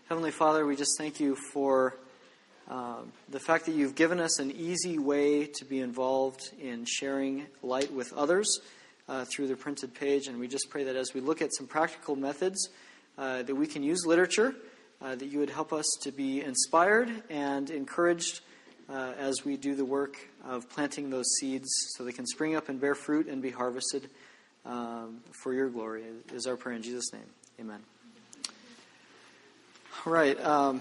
Heavenly Father, we just thank you for the fact that you've given us an easy way to be involved in sharing light with others through the printed page. And we just pray that as we look at some practical methods, that we can use literature, that you would help us to be inspired and encouraged as we do the work of planting those seeds so they can spring up and bear fruit and be harvested for your glory, is our prayer in Jesus' name. Amen. All right.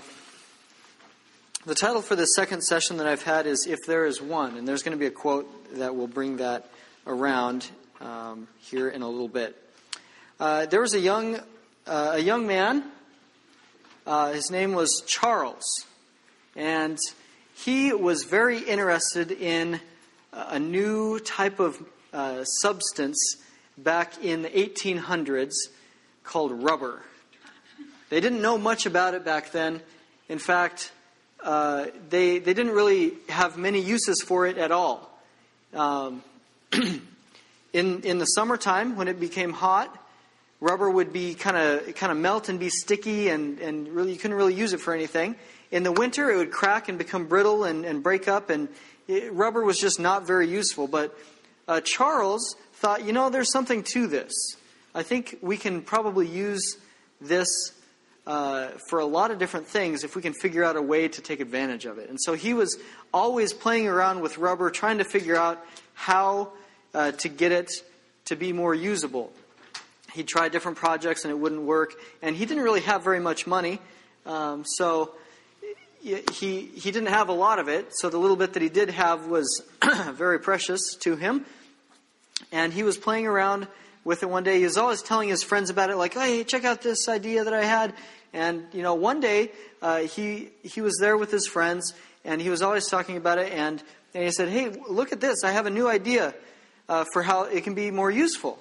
The title for the second session that I've had is If There Is One, and there's going to be a quote that will bring that around here in a little bit. There was a young man. His name was Charles, and he was very interested in a new type of substance back in the 1800s called rubber. They didn't know much about it back then. In fact, they didn't really have many uses for it at all. In the summertime, when it became hot, rubber would be kind of melt and be sticky, and really you couldn't really use it for anything. In the winter, it would crack and become brittle and break up, and rubber was just not very useful. But Charles thought, there's something to this. I think we can probably use this for a lot of different things if we can figure out a way to take advantage of it. And so he was always playing around with rubber, trying to figure out how to get it to be more usable. He tried different projects and it wouldn't work. And he didn't really have very much money. So he didn't have a lot of it. So the little bit that he did have was very precious to him. And he was playing around with it one day. He was always telling his friends about it, like, hey, check out this idea that I had. And, one day he was there with his friends, and he was always talking about it. And he said, hey, look at this. I have a new idea for how it can be more useful.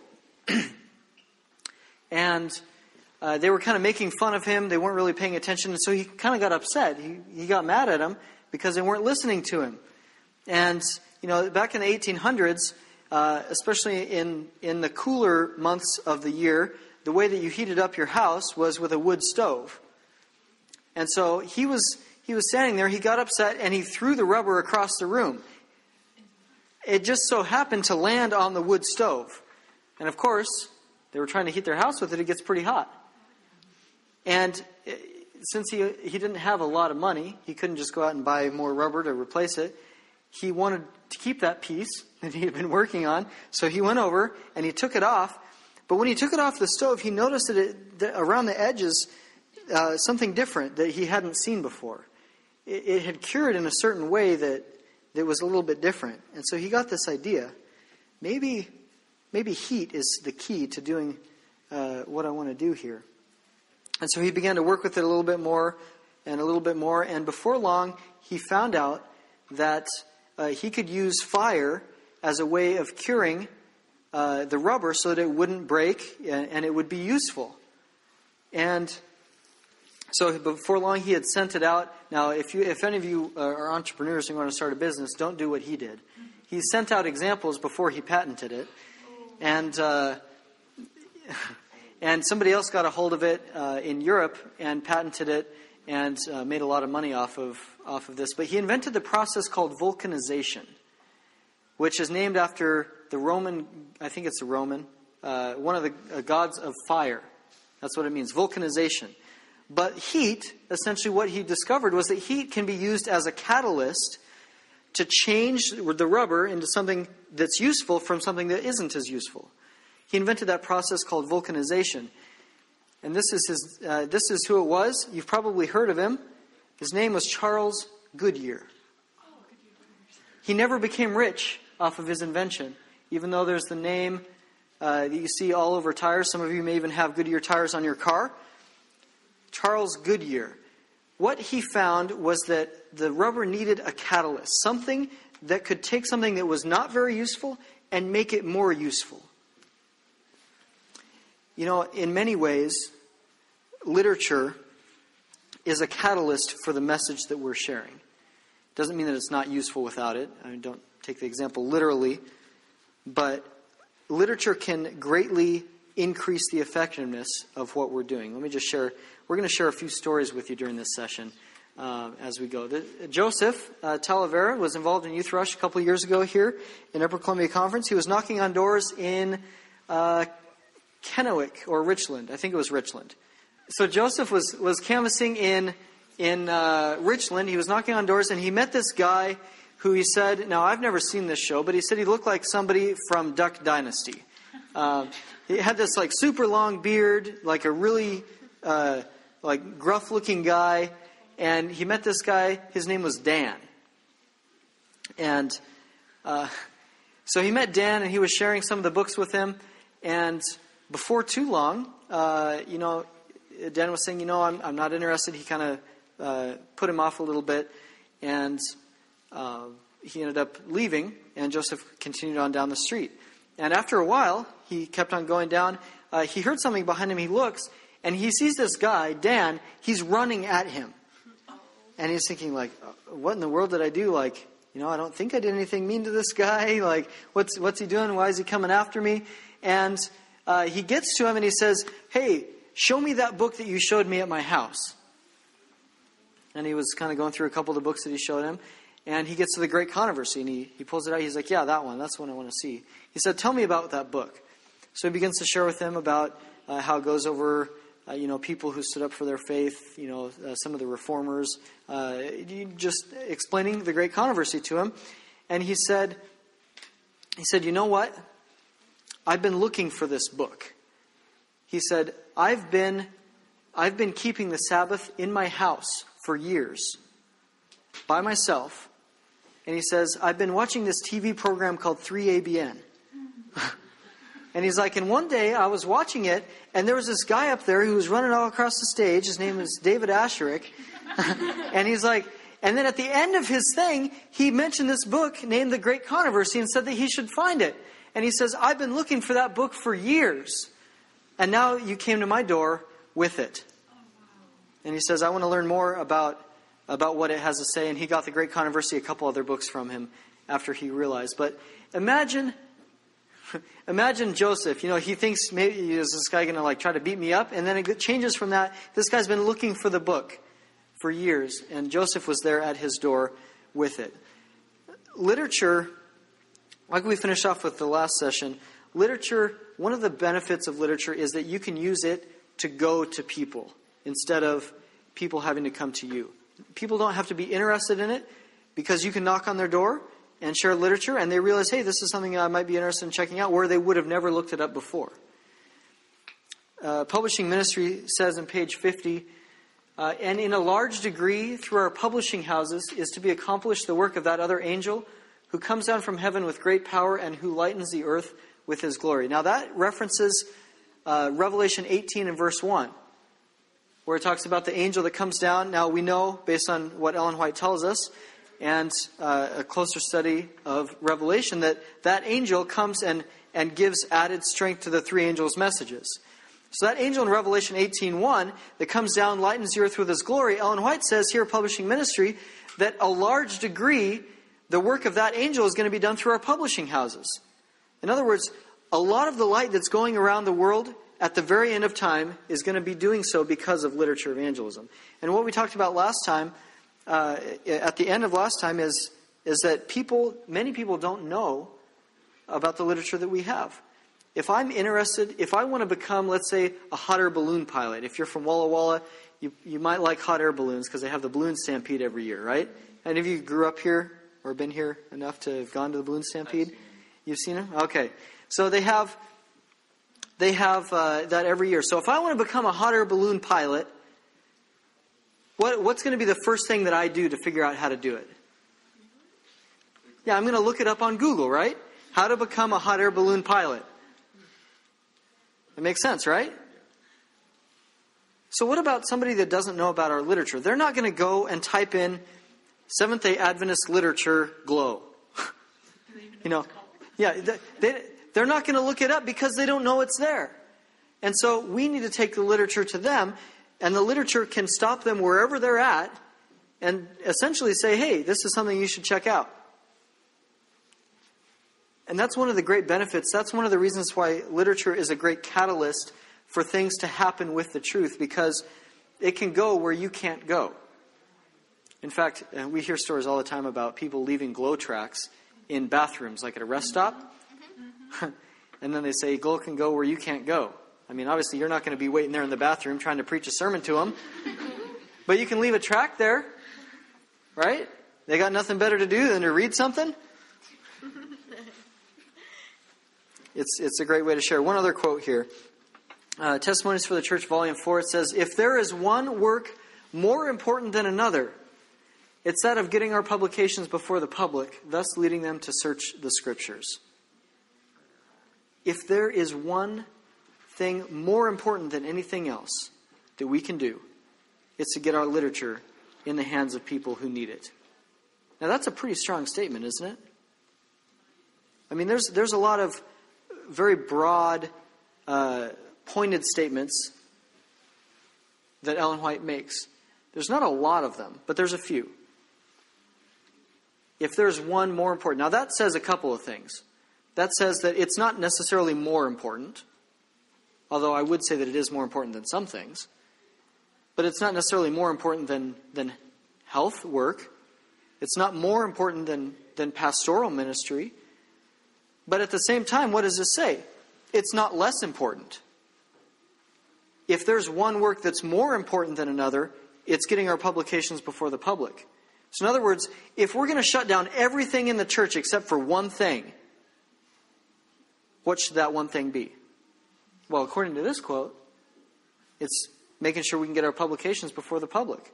And they were kind of making fun of him. They weren't really paying attention. And so he kind of got upset. He got mad at them because they weren't listening to him. And, back in the 1800s, especially in the cooler months of the year, the way that you heated up your house was with a wood stove. And so he was standing there, he got upset, and he threw the rubber across the room. It just so happened to land on the wood stove. And of course, they were trying to heat their house with it, it gets pretty hot. And since he didn't have a lot of money, he couldn't just go out and buy more rubber to replace it. He wanted to keep that piece that he had been working on, so he went over and he took it off. But when he took it off the stove, he noticed that around the edges, something different that he hadn't seen before. It had cured in a certain way that was a little bit different. And so he got this idea. Maybe heat is the key to doing what I want to do here. And so he began to work with it a little bit more and a little bit more. And before long, he found out that he could use fire as a way of curing the rubber so that it wouldn't break and it would be useful. And so before long he had sent it out. Now, if any of you are entrepreneurs and want to start a business, don't do what he did. He sent out examples before he patented it. And somebody else got a hold of it in Europe and patented it and made a lot of money off of this. But he invented the process called vulcanization, which is named after the Roman, I think it's a Roman, one of the gods of fire. That's what it means, vulcanization. But heat, essentially what he discovered was that heat can be used as a catalyst to change the rubber into something that's useful from something that isn't as useful. He invented that process called vulcanization. And this is who it was. You've probably heard of him. His name was Charles Goodyear. He never became rich off of his invention, even though there's the name that you see all over tires. Some of you may even have Goodyear tires on your car. Charles Goodyear. What he found was that the rubber needed a catalyst, something that could take something that was not very useful and make it more useful. In many ways, literature is a catalyst for the message that we're sharing. Doesn't mean that it's not useful without it. I don't take the example literally, but literature can greatly increase the effectiveness of what we're doing. Let me just share we're going to share a few stories with you during this session as we go. Joseph Talavera was involved in Youth Rush a couple of years ago here in Upper Columbia Conference. He was knocking on doors in Kennewick or Richland. I think it was Richland. So Joseph was canvassing in Richland. He was knocking on doors, and he met this guy who he said, now I've never seen this show, but he said he looked like somebody from Duck Dynasty. He had this like super long beard, like a really like gruff looking guy, and he met this guy. His name was Dan, and so he met Dan, and he was sharing some of the books with him. And before too long, Dan was saying, I'm not interested. He kind of put him off a little bit, and he ended up leaving, and Joseph continued on down the street. And after a while, he kept on going down. He heard something behind him. He looks, and he sees this guy, Dan. He's running at him. And he's thinking, like, what in the world did I do? Like, I don't think I did anything mean to this guy. Like, what's he doing? Why is he coming after me? And he gets to him, and he says, hey, show me that book that you showed me at my house. And he was kind of going through a couple of the books that he showed him. And he gets to the Great Controversy, and he pulls it out. He's like, yeah, that one. That's the one I want to see. He said, tell me about that book. So he begins to share with him about how it goes over, people who stood up for their faith, some of the reformers, just explaining the Great Controversy to him. And he said, you know what? I've been looking for this book. He said, I've been keeping the Sabbath in my house for years by myself. And he says, I've been watching this TV program called 3ABN. And he's like, and one day I was watching it, and there was this guy up there who was running all across the stage. His name is David Asherik. And he's like, and then at the end of his thing, he mentioned this book named The Great Controversy and said that he should find it. And he says, I've been looking for that book for years. And now you came to my door with it. And he says, I want to learn more about what it has to say. And he got The Great Controversy, a couple other books from him after he realized. But imagine Joseph. He thinks maybe is this guy going to try to beat me up? And then it changes from that. This guy's been looking for the book for years. And Joseph was there at his door with it. Literature, like we finished off with the last session, literature, one of the benefits of literature is that you can use it to go to people instead of people having to come to you. People don't have to be interested in it because you can knock on their door and share literature, and they realize, hey, this is something I might be interested in checking out, where they would have never looked it up before. Publishing Ministry says on page 50, and in a large degree through our publishing houses is to be accomplished the work of that other angel who comes down from heaven with great power and who lightens the earth with his glory. Now that references Revelation 18 and verse 1. Where it talks about the angel that comes down. Now we know, based on what Ellen White tells us, and a closer study of Revelation, that angel comes and gives added strength to the three angels' messages. So that angel in Revelation 18:1 that comes down, lightens the earth with his glory, Ellen White says here, Publishing Ministry, that a large degree, the work of that angel is going to be done through our publishing houses. In other words, a lot of the light that's going around the world at the very end of time is going to be doing so because of literature evangelism. And what we talked about last time, at the end of last time, is that many people don't know about the literature that we have. If I'm interested, if I want to become, let's say, a hot air balloon pilot, if you're from Walla Walla, you might like hot air balloons because they have the balloon stampede every year, right? Any of you grew up here or been here enough to have gone to the balloon stampede? You've seen them? Okay. So they have that every year. So if I want to become a hot air balloon pilot, what's going to be the first thing that I do to figure out how to do it? Yeah, I'm going to look it up on Google, right? How to become a hot air balloon pilot. It makes sense, right? So what about somebody that doesn't know about our literature? They're not going to go and type in Seventh-day Adventist literature glow. They're not going to look it up because they don't know it's there. And so we need to take the literature to them, and the literature can stop them wherever they're at and essentially say, hey, this is something you should check out. And that's one of the great benefits. That's one of the reasons why literature is a great catalyst for things to happen with the truth, because it can go where you can't go. In fact, we hear stories all the time about people leaving glow tracts in bathrooms, like at a rest stop. And then they say, glow can go where you can't go. I mean, obviously, you're not going to be waiting there in the bathroom trying to preach a sermon to them. But you can leave a tract there, right? They got nothing better to do than to read something. It's a great way to share. One other quote here. Testimonies for the Church, Volume 4, it says, if there is one work more important than another, it's that of getting our publications before the public, thus leading them to search the Scriptures. If there is one thing more important than anything else that we can do, it's to get our literature in the hands of people who need it. Now that's a pretty strong statement, isn't it? I mean, there's a lot of very broad, pointed statements that Ellen White makes. There's not a lot of them, but there's a few. If there's one more important. Now that says a couple of things. That says that it's not necessarily more important, although I would say that it is more important than some things. But it's not necessarily more important than health work. It's not more important than pastoral ministry. But at the same time, what does it say? It's not less important. If there's one work that's more important than another, it's getting our publications before the public. So in other words, if we're going to shut down everything in the church except for one thing, what should that one thing be? Well, according to this quote, it's making sure we can get our publications before the public.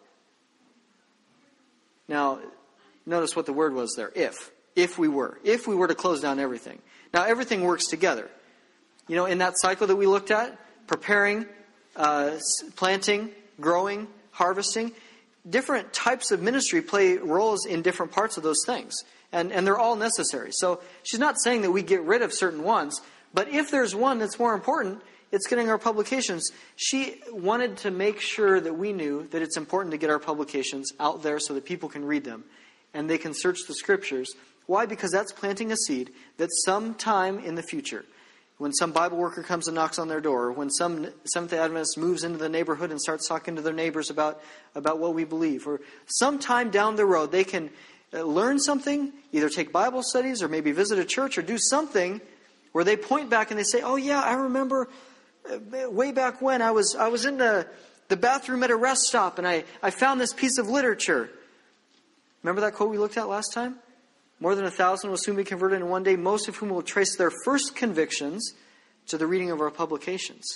Now, notice what the word was there. If we were to close down everything. Now, everything works together. You know, in that cycle that we looked at, preparing, planting, growing, harvesting, different types of ministry play roles in different parts of those things. And they're all necessary. So she's not saying that we get rid of certain ones, but if there's one that's more important, it's getting our publications. She wanted to make sure that we knew that it's important to get our publications out there so that people can read them and they can search the Scriptures. Why? Because that's planting a seed that sometime in the future, when some Bible worker comes and knocks on their door, or when some Seventh-day Adventist moves into the neighborhood and starts talking to their neighbors about what we believe, or sometime down the road they can learn something, either take Bible studies or maybe visit a church or do something where they point back and they say, oh yeah, I remember way back when I was in the bathroom at a rest stop and I found this piece of literature. Remember that quote we looked at last time? More than 1,000 will soon be converted in one day, most of whom will trace their first convictions to the reading of our publications.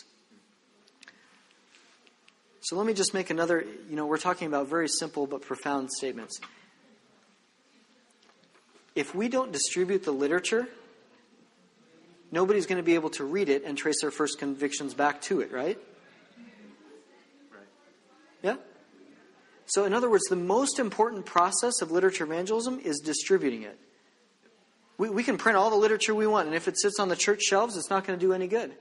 So let me just make another, we're talking about very simple but profound statements. If we don't distribute the literature, nobody's going to be able to read it and trace their first convictions back to it, right? Yeah? So in other words, the most important process of literature evangelism is distributing it. We can print all the literature we want, and if it sits on the church shelves, it's not going to do any good.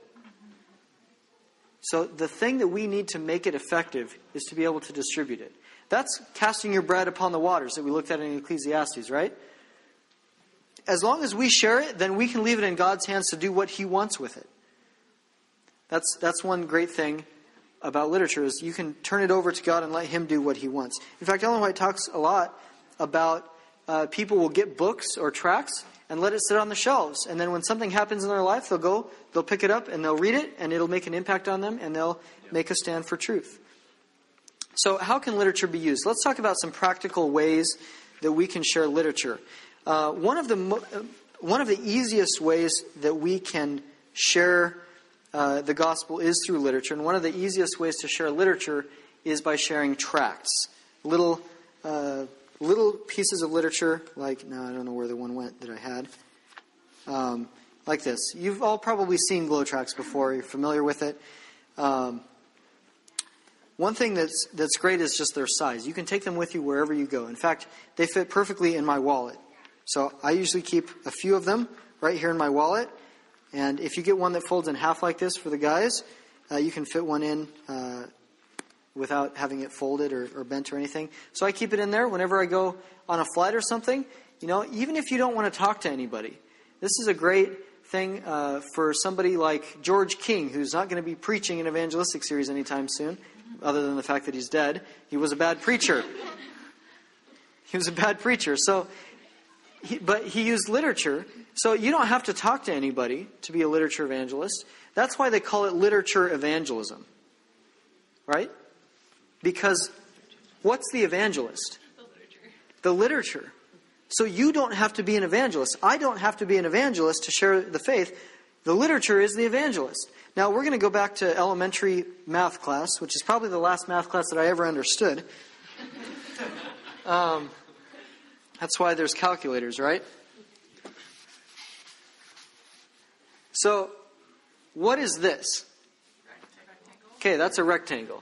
So the thing that we need to make it effective is to be able to distribute it. That's casting your bread upon the waters that we looked at in Ecclesiastes, right? As long as we share it, then we can leave it in God's hands to do what He wants with it. That's one great thing about literature, is you can turn it over to God and let Him do what He wants. In fact, Ellen White talks a lot about people will get books or tracts and let it sit on the shelves. And then when something happens in their life, they'll pick it up and they'll read it, and it'll make an impact on them, and they'll make a stand for truth. So how can literature be used? Let's talk about some practical ways that we can share literature. One of the easiest ways that we can share the gospel is through literature, and one of the easiest ways to share literature is by sharing tracts, little pieces of literature. I don't know where the one went that I had. Like this. You've all probably seen glow tracts before. You're familiar with it. One thing that's great is just their size. You can take them with you wherever you go. In fact, they fit perfectly in my wallet. So I usually keep a few of them right here in my wallet. And if you get one that folds in half like this for the guys, you can fit one in without having it folded or bent or anything. So I keep it in there whenever I go on a flight or something. Even if you don't want to talk to anybody. This is a great thing for somebody like George King, who's not going to be preaching an evangelistic series anytime soon. other than the fact that he's dead. He was a bad preacher. He was a bad preacher. But he used literature. So you don't have to talk to anybody to be a literature evangelist. That's why they call it literature evangelism. Right? Because what's the evangelist? The literature. So you don't have to be an evangelist. I don't have to be an evangelist to share the faith. The literature is the evangelist. Now we're going to go back to elementary math class, which is probably the last math class that I ever understood. That's why there's calculators, right? So, what is this? Okay, that's a rectangle.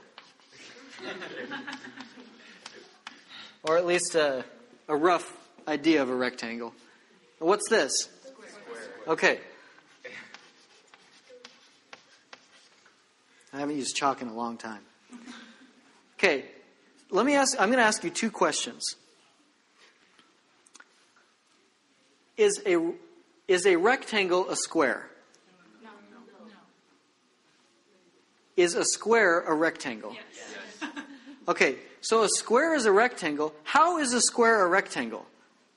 Or at least a rough idea of a rectangle. What's this? Okay. I haven't used chalk in a long time. Okay, I'm going to ask you two questions. Is a rectangle a square? No. Is a square a rectangle? Yes. Okay, so a square is a rectangle. How is a square a rectangle?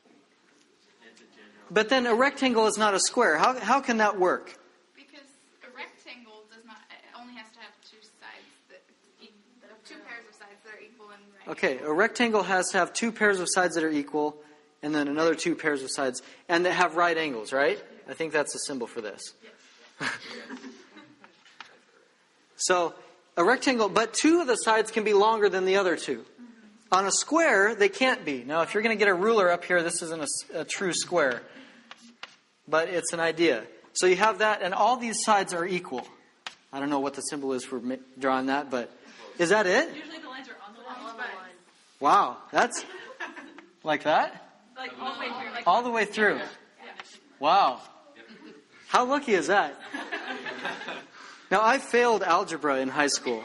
But then a rectangle is not a square. How can that work? Because a rectangle only has to have two sides, two pairs of sides that are equal and right. Okay, a rectangle has to have two pairs of sides that are equal, and then another two pairs of sides, and that have right angles, right? I think that's the symbol for this. Yes. So, a rectangle, but two of the sides can be longer than the other two. On a square, they can't be. Now, if you're going to get a ruler up here, this isn't a true square. But it's an idea. So you have that, and all these sides are equal. I don't know what the symbol is for drawing that, but is that it? Usually the lines are on the line. Wow, that's like that? Like all the way through. Like All the way through. Yeah. Wow. How lucky is that? Now, I failed algebra in high school.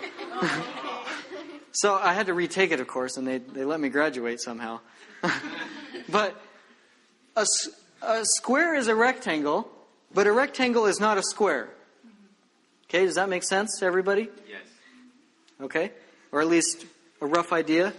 So I had to retake it, of course, and they let me graduate somehow. But a square is a rectangle, but a rectangle is not a square. Okay, does that make sense to everybody? Yes. Okay, or at least a rough idea.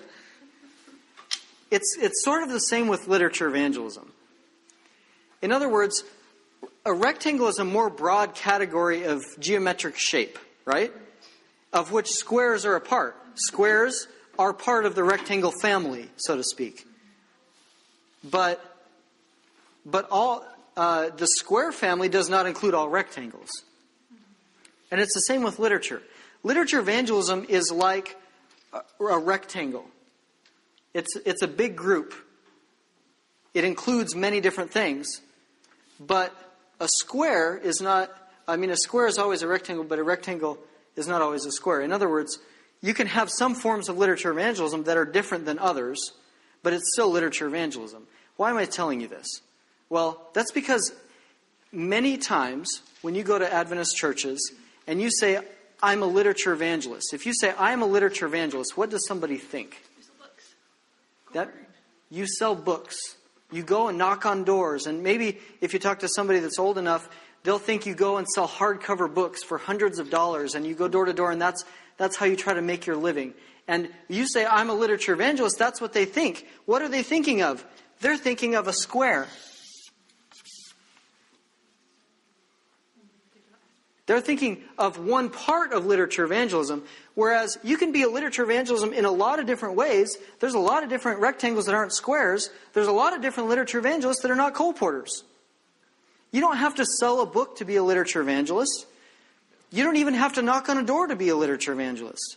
It's sort of the same with literature evangelism. In other words, a rectangle is a more broad category of geometric shape, right? Of which squares are a part. Squares are part of the rectangle family, so to speak. But all the square family does not include all rectangles. And it's the same with literature. Literature evangelism is like a rectangle. It's a big group. It includes many different things. But a square is not... a square is always a rectangle, but a rectangle is not always a square. In other words, you can have some forms of literature evangelism that are different than others, but it's still literature evangelism. Why am I telling you this? Well, that's because many times when you go to Adventist churches and you say, I'm a literature evangelist. If you say, I'm a literature evangelist, what does somebody think? That you sell books. You go and knock on doors. And maybe if you talk to somebody that's old enough, they'll think you go and sell hardcover books for hundreds of dollars. And you go door to door, and that's how you try to make your living. And you say, I'm a literature evangelist, that's what they think. What are they thinking of? They're thinking of a square. They're thinking of one part of literature evangelism, whereas you can be a literature evangelism in a lot of different ways. There's a lot of different rectangles that aren't squares. There's a lot of different literature evangelists that are not colporteurs. You don't have to sell a book to be a literature evangelist. You don't even have to knock on a door to be a literature evangelist.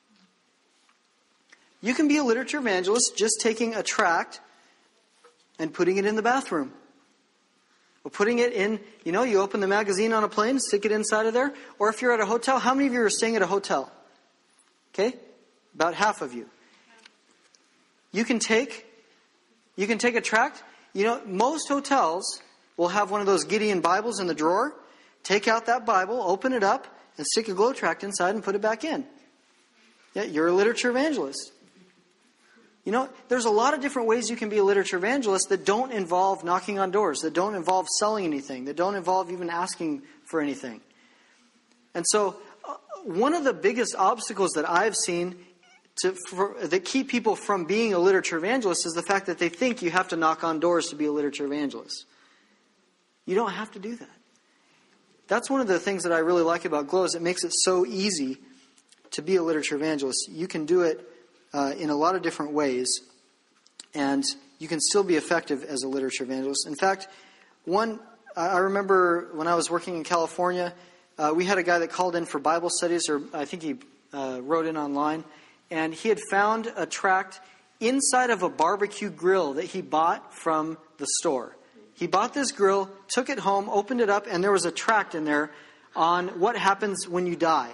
You can be a literature evangelist just taking a tract and putting it in the bathroom. Or putting it in, you open the magazine on a plane, stick it inside of there. Or if you're at a hotel, how many of you are staying at a hotel? Okay? About half of you. You can take a tract. Most hotels will have one of those Gideon Bibles in the drawer. Take out that Bible, open it up, and stick a glow tract inside and put it back in. Yeah, you're a literature evangelist. There's a lot of different ways you can be a literature evangelist that don't involve knocking on doors, that don't involve selling anything, that don't involve even asking for anything. And so one of the biggest obstacles that I've seen that keep people from being a literature evangelist is the fact that they think you have to knock on doors to be a literature evangelist. You don't have to do that. That's one of the things that I really like about Glow is it makes it so easy to be a literature evangelist. You can do it in a lot of different ways, and you can still be effective as a literature evangelist. In fact, I remember when I was working in California, we had a guy that called in for Bible studies, or I think he wrote in online, and he had found a tract inside of a barbecue grill that he bought from the store. He bought this grill, took it home, opened it up, and there was a tract in there on what happens when you die.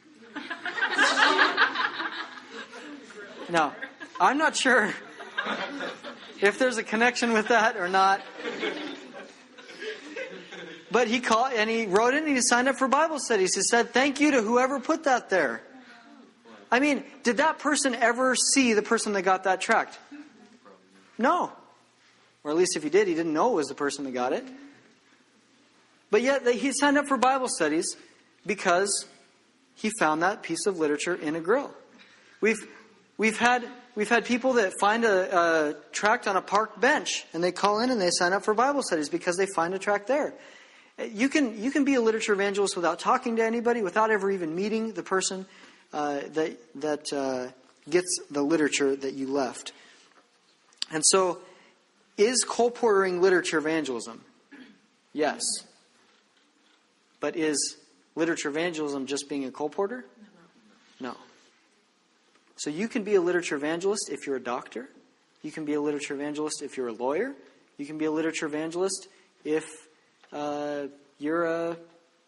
Now, I'm not sure if there's a connection with that or not. But he called and he wrote in and he signed up for Bible studies. He said, thank you to whoever put that there. I mean, did that person ever see the person that got that tract? No. Or at least if he did, he didn't know it was the person that got it. But yet he signed up for Bible studies because he found that piece of literature in a grill. We've had people that find a tract on a park bench, and they call in and they sign up for Bible studies because they find a tract there. You can be a literature evangelist without talking to anybody, without ever even meeting the person that gets the literature that you left. And so, is colportering literature evangelism? Yes. But is literature evangelism just being a colporter? No. So you can be a literature evangelist if you're a doctor. You can be a literature evangelist if you're a lawyer. You can be a literature evangelist if you're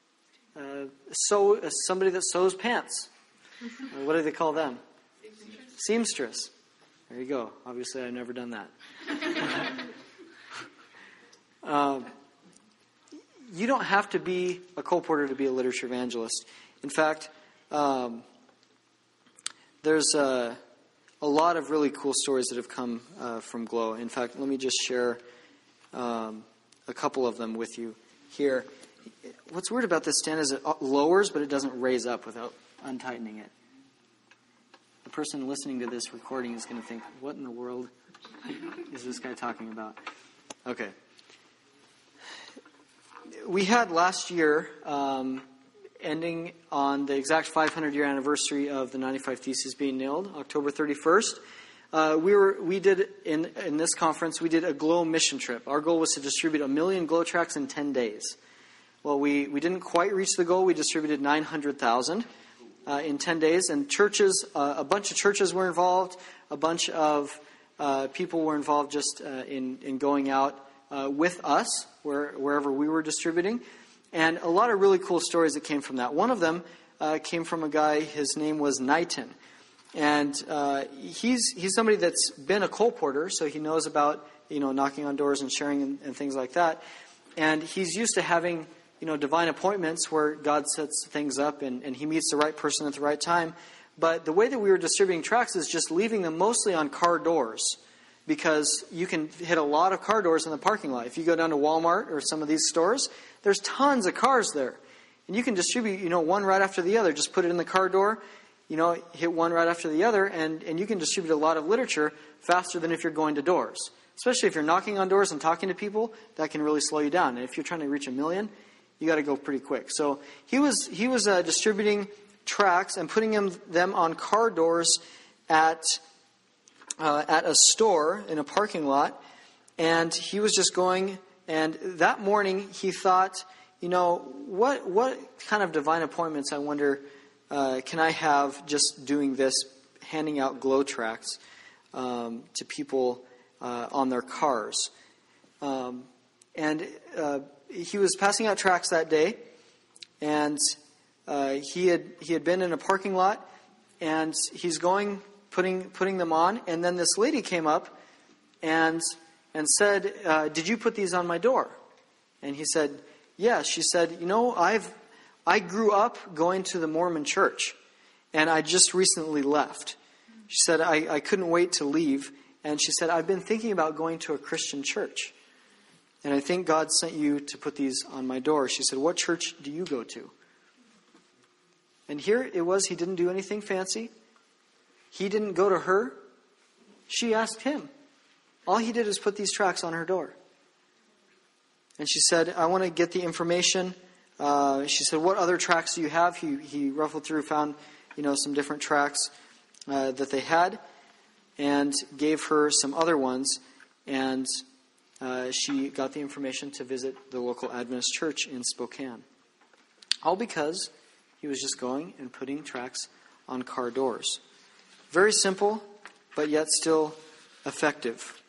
somebody that sews pants. What do they call them? Seamstress. There you go. Obviously, I've never done that. You don't have to be a colporter to be a literature evangelist. In fact, there's a lot of really cool stories that have come from Glow. In fact, let me just share a couple of them with you here. What's weird about this stand is it lowers, but it doesn't raise up without untightening it. The person listening to this recording is going to think, what in the world is this guy talking about? Okay. We had last year, ending on the exact 500-year anniversary of the 95 Theses being nailed, October 31st, we did in this conference, we did a Glow mission trip. Our goal was to distribute 1 million Glow tracts in 10 days. Well, we didn't quite reach the goal. We distributed 900,000 in 10 days. And churches, a bunch of churches were involved. A bunch of people were involved just in going out with us wherever we were distributing. And a lot of really cool stories that came from that. One of them came from a guy, his name was Knighton. And he's somebody that's been a colporter, so he knows about knocking on doors and sharing and things like that. And he's used to having divine appointments where God sets things up and he meets the right person at the right time. But the way that we were distributing tracts is just leaving them mostly on car doors, because you can hit a lot of car doors in the parking lot. If you go down to Walmart or some of these stores, there's tons of cars there. And you can distribute, one right after the other. Just put it in the car door, hit one right after the other, and you can distribute a lot of literature faster than if you're going to doors. Especially if you're knocking on doors and talking to people, that can really slow you down. And if you're trying to reach 1 million, you got to go pretty quick. So he was distributing tracts and putting them on car doors at a store in a parking lot, and he was just going. And that morning he thought, what kind of divine appointments, I wonder, can I have just doing this, handing out Glow tracts to people on their cars. And he was passing out tracts that day, and he had been in a parking lot, and he's going, putting them on, and then this lady came up and said, did you put these on my door? And he said, yes. She said, I grew up going to the Mormon church, and I just recently left. She said, I couldn't wait to leave. And she said, I've been thinking about going to a Christian church. And I think God sent you to put these on my door. She said, what church do you go to? And here it was, he didn't do anything fancy. He didn't go to her. She asked him. All he did is put these tracts on her door. And she said, I want to get the information. She said, what other tracts do you have? He ruffled through, found some different tracts that they had, and gave her some other ones. And she got the information to visit the local Adventist church in Spokane. All because he was just going and putting tracts on car doors. Very simple, but yet still effective.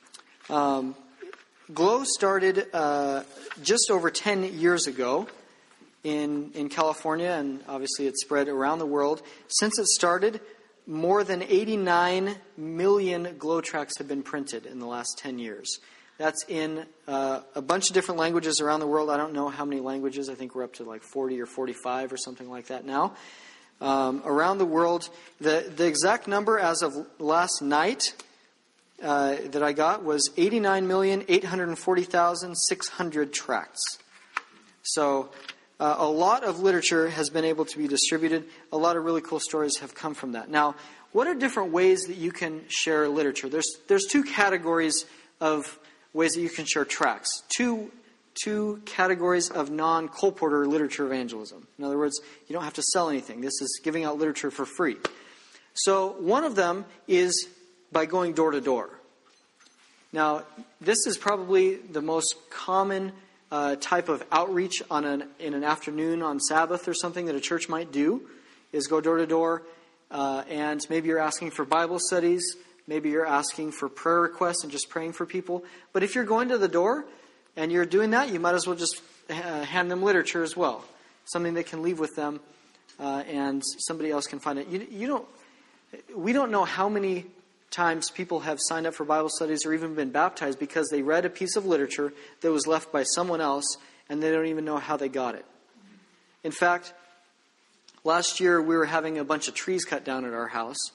Glow started just over 10 years ago in California, and obviously it spread around the world. Since it started, more than 89 million Glow tracts have been printed in the last 10 years. That's in a bunch of different languages around the world. I don't know how many languages. I think we're up to like 40 or 45 or something like that now. Around the world, the exact number as of last night that I got was 89,840,600 tracts. So a lot of literature has been able to be distributed. A lot of really cool stories have come from that. Now, what are different ways that you can share literature? There's two categories of ways that you can share tracts. Two categories of non-colporteur literature evangelism. In other words, you don't have to sell anything. This is giving out literature for free. So one of them is by going door to door. Now, this is probably the most common type of outreach in an afternoon on Sabbath or something that a church might do, is go door to door. And maybe you're asking for Bible studies. Maybe you're asking for prayer requests and just praying for people. But if you're going to the door and you're doing that, you might as well just hand them literature as well. Something they can leave with them, and somebody else can find it. We don't know how many times people have signed up for Bible studies or even been baptized because they read a piece of literature that was left by someone else and they don't even know how they got it. In fact, last year we were having a bunch of trees cut down at our house.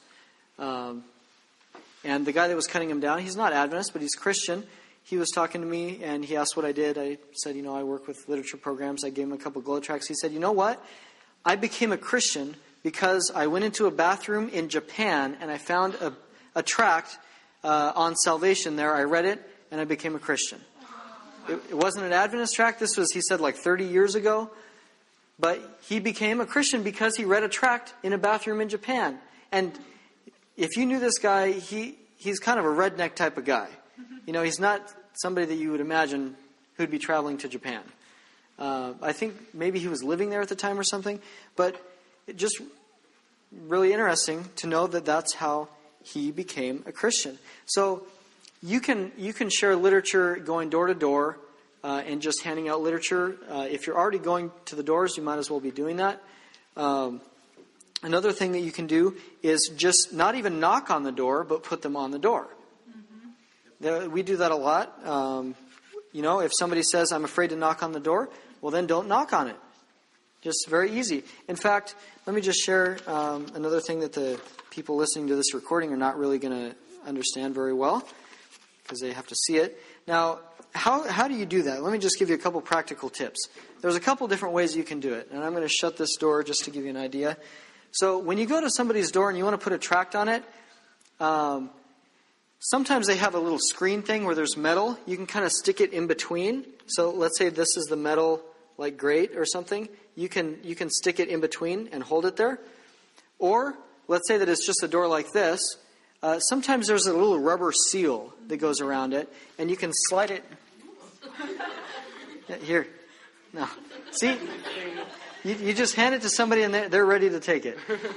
And the guy that was cutting them down, he's not Adventist, but he's Christian. He was talking to me, and he asked what I did. I said, I work with literature programs. I gave him a couple Glow tracts. He said, you know what? I became a Christian because I went into a bathroom in Japan, and I found a tract on salvation there. I read it, and I became a Christian. It wasn't an Adventist tract. This was, he said, like 30 years ago. But he became a Christian because he read a tract in a bathroom in Japan. And if you knew this guy, he's kind of a redneck type of guy. He's not somebody that you would imagine who'd be traveling to Japan. I think maybe he was living there at the time or something. But it just really interesting to know that that's how he became a Christian. So you can share literature going door to door and just handing out literature. If you're already going to the doors, you might as well be doing that. Another thing that you can do is just not even knock on the door, but put them on the door. Mm-hmm. We do that a lot. If somebody says, I'm afraid to knock on the door, well, then don't knock on it. Just very easy. In fact, let me just share another thing that the people listening to this recording are not really going to understand very well because they have to see it. Now, how do you do that? Let me just give you a couple practical tips. There's a couple different ways you can do it, and I'm going to shut this door just to give you an idea. So when you go to somebody's door and you want to put a tract on it, sometimes they have a little screen thing where there's metal. You can kind of stick it in between. So let's say this is the metal like grate or something. You can stick it in between and hold it there. Or let's say that it's just a door like this. Sometimes there's a little rubber seal that goes around it, and you can slide it. Here. No. See? You just hand it to somebody and they're ready to take it.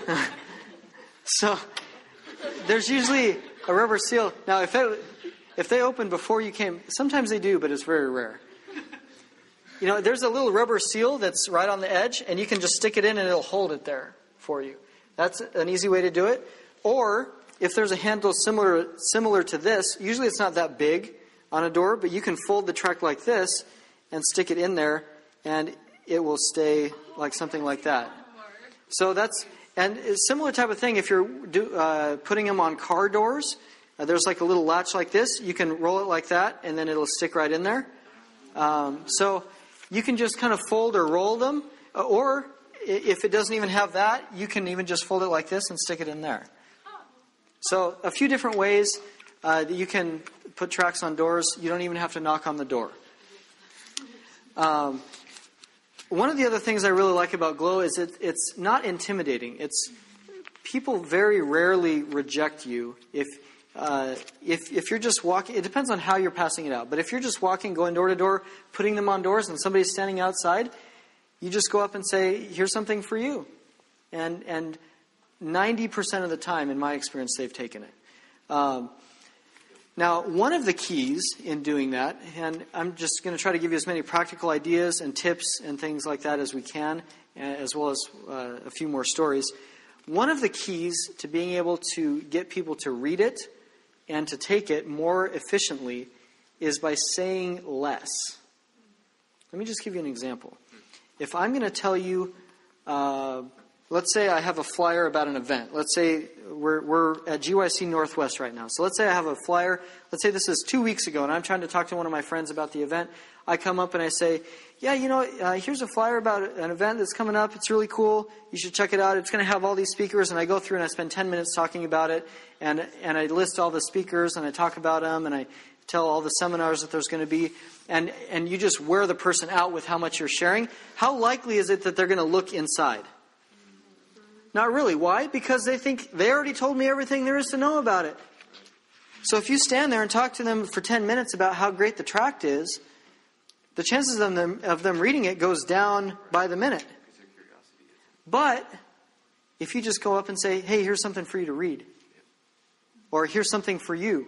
So there's usually a rubber seal. Now, if they open before you came, sometimes they do, but it's very rare. There's a little rubber seal that's right on the edge, and you can just stick it in and it'll hold it there for you. That's an easy way to do it. Or if there's a handle similar to this, usually it's not that big on a door, but you can fold the tract like this and stick it in there, and it will stay like something like that. So that's a similar type of thing. If you're putting them on car doors, there's like a little latch like this. You can roll it like that, and then it'll stick right in there. So you can just kind of fold or roll them, or if it doesn't even have that, you can even just fold it like this and stick it in there. So a few different ways that you can put tracts on doors. You don't even have to knock on the door. One of the other things I really like about Glow is it's not intimidating. People very rarely reject you if you're just walking. It depends on how you're passing it out. But if you're just walking, going door to door, putting them on doors, and somebody's standing outside, you just go up and say, "Here's something for you," and 90% of the time, in my experience, they've taken it. Now, one of the keys in doing that, and I'm just going to try to give you as many practical ideas and tips and things like that as we can, as well as a few more stories. One of the keys to being able to get people to read it and to take it more efficiently is by saying less. Let me just give you an example. If I'm going to tell you, let's say I have a flyer about an event. Let's say we're at GYC Northwest right now. So let's say I have a flyer. Let's say this is 2 weeks ago, and I'm trying to talk to one of my friends about the event. I come up and I say, "Yeah, here's a flyer about an event that's coming up. It's really cool. You should check it out. It's going to have all these speakers." And I go through and I spend 10 minutes talking about it, and I list all the speakers and I talk about them and I tell all the seminars that there's going to be, and you just wear the person out with how much you're sharing. How likely is it that they're going to look inside? Not really. Why? Because they think they already told me everything there is to know about it. So if you stand there and talk to them for 10 minutes about how great the tract is, the chances of them reading it goes down by the minute. But if you just go up and say, "Hey, here's something for you to read," or "Here's something for you,"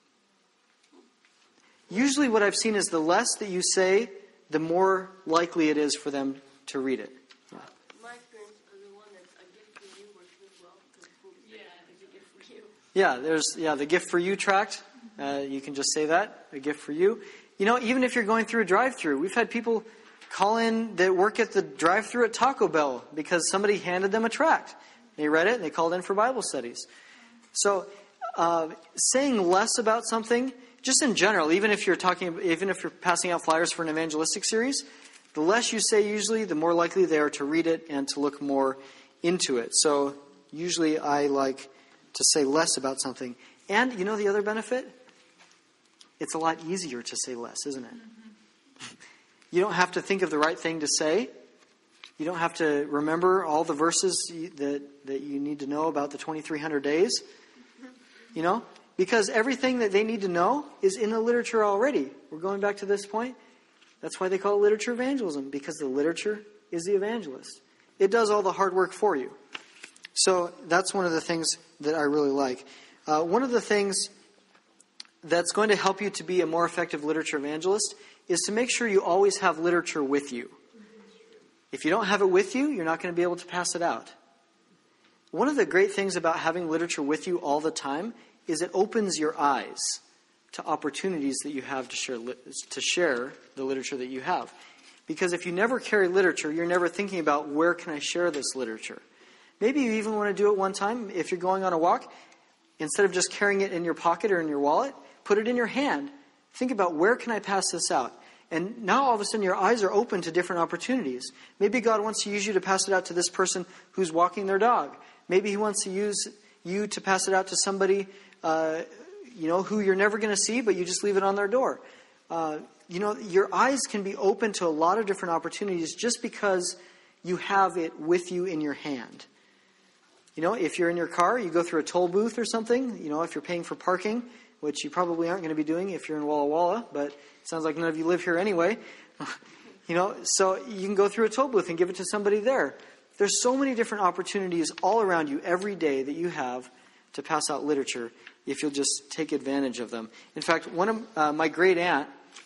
usually what I've seen is the less that you say, the more likely it is for them to read it. My experience is the one that's a gift for you works as well. It's a gift for you. Yeah, there's the gift for you tract. You can just say that, a gift for you. Even if you're going through a drive-through, we've had people call in that work at the drive-through at Taco Bell because somebody handed them a tract. They read it and they called in for Bible studies. So, saying less about something, just in general, even if you're passing out flyers for an evangelistic series, the less you say usually, the more likely they are to read it and to look more into it. So usually I like to say less about something. And the other benefit? It's a lot easier to say less, isn't it? Mm-hmm. You don't have to think of the right thing to say. You don't have to remember all the verses that you need to know about the 2,300 days. Because everything that they need to know is in the literature already. We're going back to this point. That's why they call it literature evangelism, because the literature is the evangelist. It does all the hard work for you. So that's one of the things that I really like. One of the things that's going to help you to be a more effective literature evangelist is to make sure you always have literature with you. If you don't have it with you, you're not going to be able to pass it out. One of the great things about having literature with you all the time is it opens your eyes to opportunities that you have to share the literature that you have. Because if you never carry literature, you're never thinking about where can I share this literature. Maybe you even want to do it one time. If you're going on a walk, instead of just carrying it in your pocket or in your wallet, put it in your hand. Think about where can I pass this out. And now all of a sudden your eyes are open to different opportunities. Maybe God wants to use you to pass it out to this person who's walking their dog. Maybe He wants to use you to pass it out to somebody who you're never going to see, but you just leave it on their door. Your eyes can be open to a lot of different opportunities just because you have it with you in your hand. If you're in your car, you go through a toll booth or something, if you're paying for parking, which you probably aren't going to be doing if you're in Walla Walla, but it sounds like none of you live here anyway. So you can go through a toll booth and give it to somebody there. There's so many different opportunities all around you every day that you have to pass out literature if you'll just take advantage of them. In fact, one of my great aunt,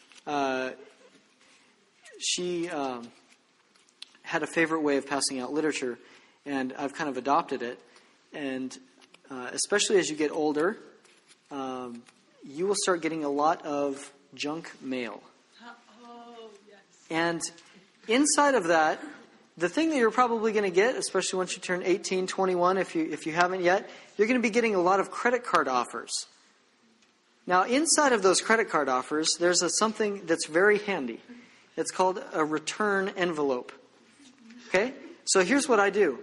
she had a favorite way of passing out literature, and I've kind of adopted it. And especially as you get older, you will start getting a lot of junk mail. Oh, yes. And inside of that, the thing that you're probably going to get, especially once you turn 18, 21, if you haven't yet, you're going to be getting a lot of credit card offers. Now, inside of those credit card offers, there's something that's very handy. It's called a return envelope. Okay? So here's what I do.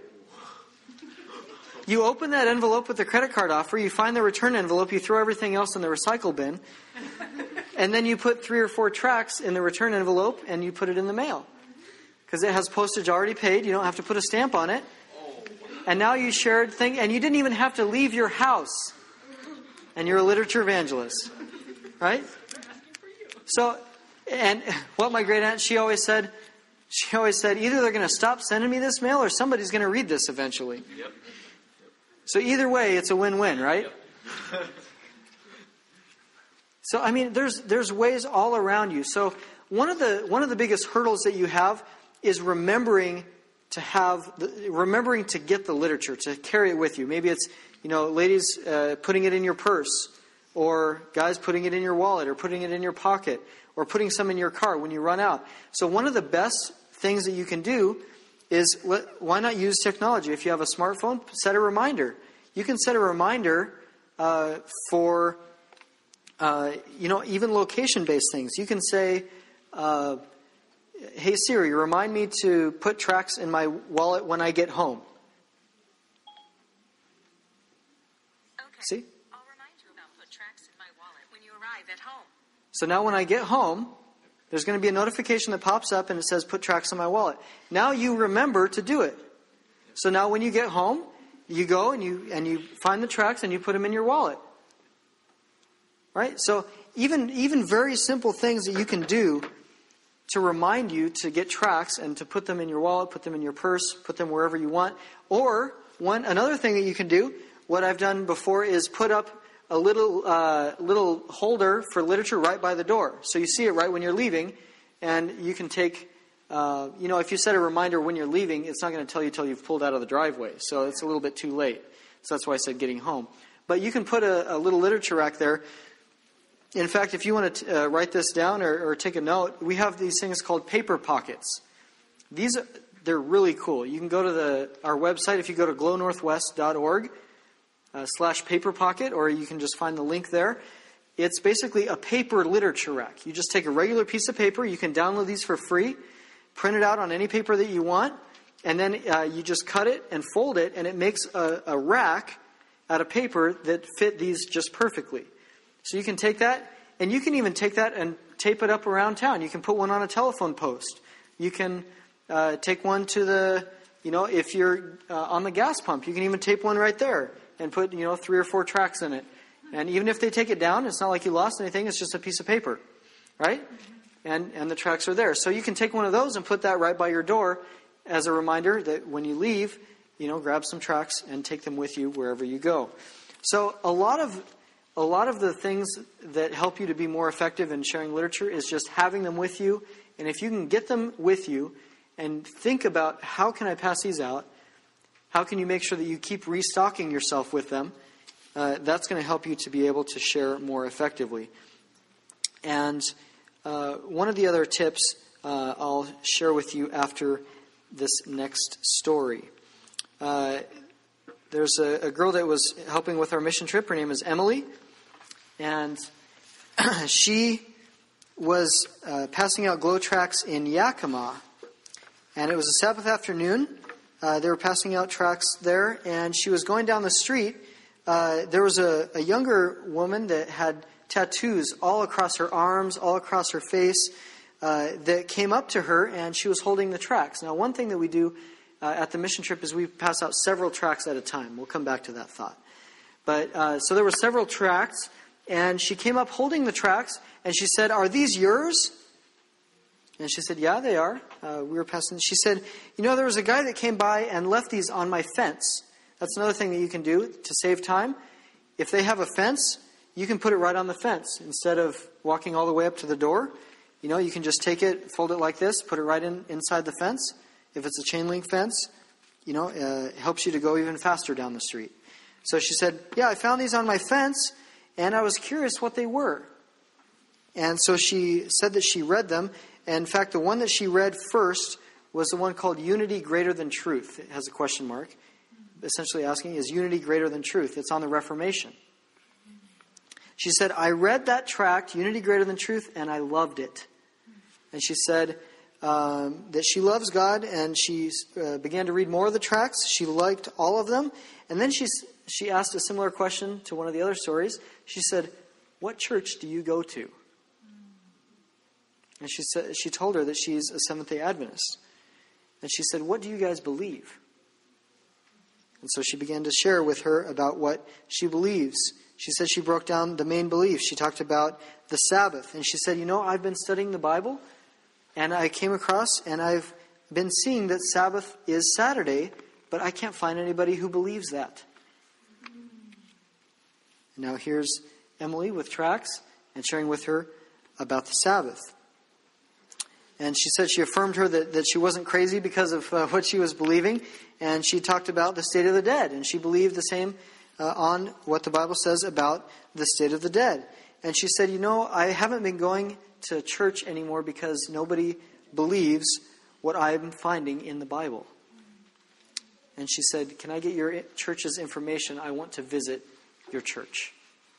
You open that envelope with the credit card offer, you find the return envelope, you throw everything else in the recycle bin, and then you put 3 or 4 tracts in the return envelope and you put it in the mail. Because it has postage already paid, you don't have to put a stamp on it. And now you shared thing, and you didn't even have to leave your house. And you're a literature evangelist. Right? So, and what my great aunt, she always said, either they're going to stop sending me this mail or somebody's going to read this eventually. Yep. So either way, it's a win-win, right? Yep. So I mean, there's ways all around you. So one of the biggest hurdles that you have is remembering to get the literature, to carry it with you. Maybe it's, ladies putting it in your purse, or guys putting it in your wallet, or putting it in your pocket, or putting some in your car when you run out. So one of the best things that you can do is, why not use technology? If you have a smartphone, set a reminder. You can set a reminder for, even location-based things. You can say, hey Siri, remind me to put tracts in my wallet when I get home. Okay. See? I'll remind you about put tracts in my wallet when you arrive at home. So now when I get home, there's going to be a notification that pops up and it says put tracts in my wallet. Now you remember to do it. So now when you get home, you go and you find the tracts and you put them in your wallet. Right? So even very simple things that you can do to remind you to get tracts and to put them in your wallet, put them in your purse, put them wherever you want. Or another thing that you can do, what I've done before, is put up a little holder for literature right by the door. So you see it right when you're leaving, and you can take, if you set a reminder when you're leaving, it's not going to tell you till you've pulled out of the driveway. So it's a little bit too late. So that's why I said getting home. But you can put a little literature rack there. In fact, if you want to write this down or take a note, we have these things called paper pockets. They're really cool. You can go to our website. If you go to glownorthwest.org /paper pocket, or you can just find the link there. It's basically a paper literature rack. You just take a regular piece of paper. You can download these for free, print it out on any paper that you want, and then you just cut it and fold it, and it makes a rack out of paper that fit these just perfectly. So you can take that, and you can even take that and tape it up around town. You can put one on a telephone post. You can take one to if you're on the gas pump, you can even tape one right there and put, 3 or 4 tracts in it. And even if they take it down, it's not like you lost anything. It's just a piece of paper, right? And the tracts are there. So you can take one of those and put that right by your door as a reminder that when you leave, grab some tracts and take them with you wherever you go. So a lot of the things that help you to be more effective in sharing literature is just having them with you. And if you can get them with you and think about, how can I pass these out? How can you make sure that you keep restocking yourself with them? That's going to help you to be able to share more effectively. And one of the other tips I'll share with you after this next story. There's a girl that was helping with our mission trip. Her name is Emily. And she was passing out glow tracts in Yakima. And it was a Sabbath afternoon. They were passing out tracts there. And she was going down the street. There was a younger woman that had tattoos all across her arms, all across her face, that came up to her, and she was holding the tracts. Now, one thing that we do at the mission trip is we pass out several tracts at a time. We'll come back to that thought. But so there were several tracts, and she came up holding the tracts, and she said, "Are these yours?" And she said, "Yeah, they are." We were passing. She said, "There was a guy that came by and left these on my fence." That's another thing that you can do to save time. If they have a fence, you can put it right on the fence. Instead of walking all the way up to the door, you can just take it, fold it like this, put it right inside the fence. If it's a chain link fence, it helps you to go even faster down the street. So she said, "Yeah, I found these on my fence, and I was curious what they were." And so she said that she read them. And in fact, the one that she read first was the one called Unity Greater Than Truth. It has a question mark, essentially asking, is unity greater than truth? It's on the Reformation. She said, "I read that tract, Unity Greater Than Truth, and I loved it." And she said, that she loves God, and she began to read more of the tracts. She liked all of them. And then she asked a similar question to one of the other stories. She said, "What church do you go to?" And she told her that she's a Seventh-day Adventist. And she said, "What do you guys believe?" And so she began to share with her about what she believes. She said she broke down the main beliefs. She talked about the Sabbath. And she said, I've been studying the Bible, and I came across, and I've been seeing that Sabbath is Saturday, but I can't find anybody who believes that." Now here's Emily with tracts and sharing with her about the Sabbath. And she said she affirmed her that she wasn't crazy because of what she was believing. And she talked about the state of the dead. And she believed the same on what the Bible says about the state of the dead. And she said, I haven't been going to church anymore because nobody believes what I'm finding in the Bible. And she said, "Can I get your church's information? I want to visit your church."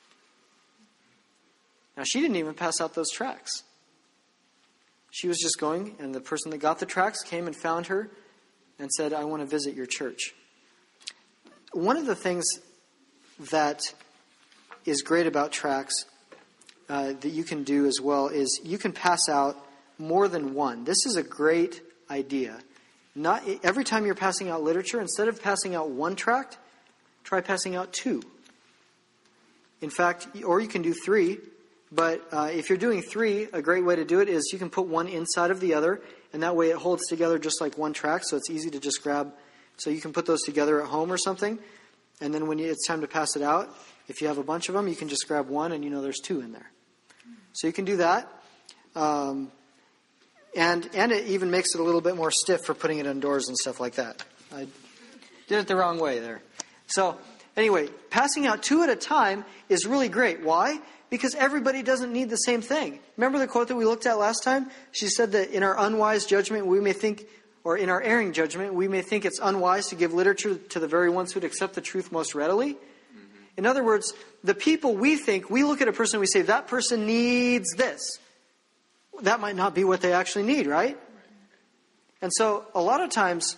Now, she didn't even pass out those tracts. She was just going, and the person that got the tracts came and found her and said, "I want to visit your church." One of the things that is great about tracts that you can do as well is you can pass out more than one. This is a great idea. Not every time you're passing out literature, instead of passing out one tract, try passing out 2. In fact, or you can do 3. But if you're doing 3, a great way to do it is you can put one inside of the other, and that way it holds together just like one tract, so it's easy to just grab. So you can put those together at home or something, and then when it's time to pass it out, if you have a bunch of them, you can just grab one, and there's 2 in there. So you can do that. And it even makes it a little bit more stiff for putting it indoors and stuff like that. I did it the wrong way there. So anyway, passing out 2 at a time is really great. Why? Because everybody doesn't need the same thing. Remember the quote that we looked at last time? She said that in our unwise judgment, we may think, or in our erring judgment, we may think it's unwise to give literature to the very ones who would accept the truth most readily. In other words, the people we look at a person and we say, that person needs this. That might not be what they actually need, right? And so a lot of times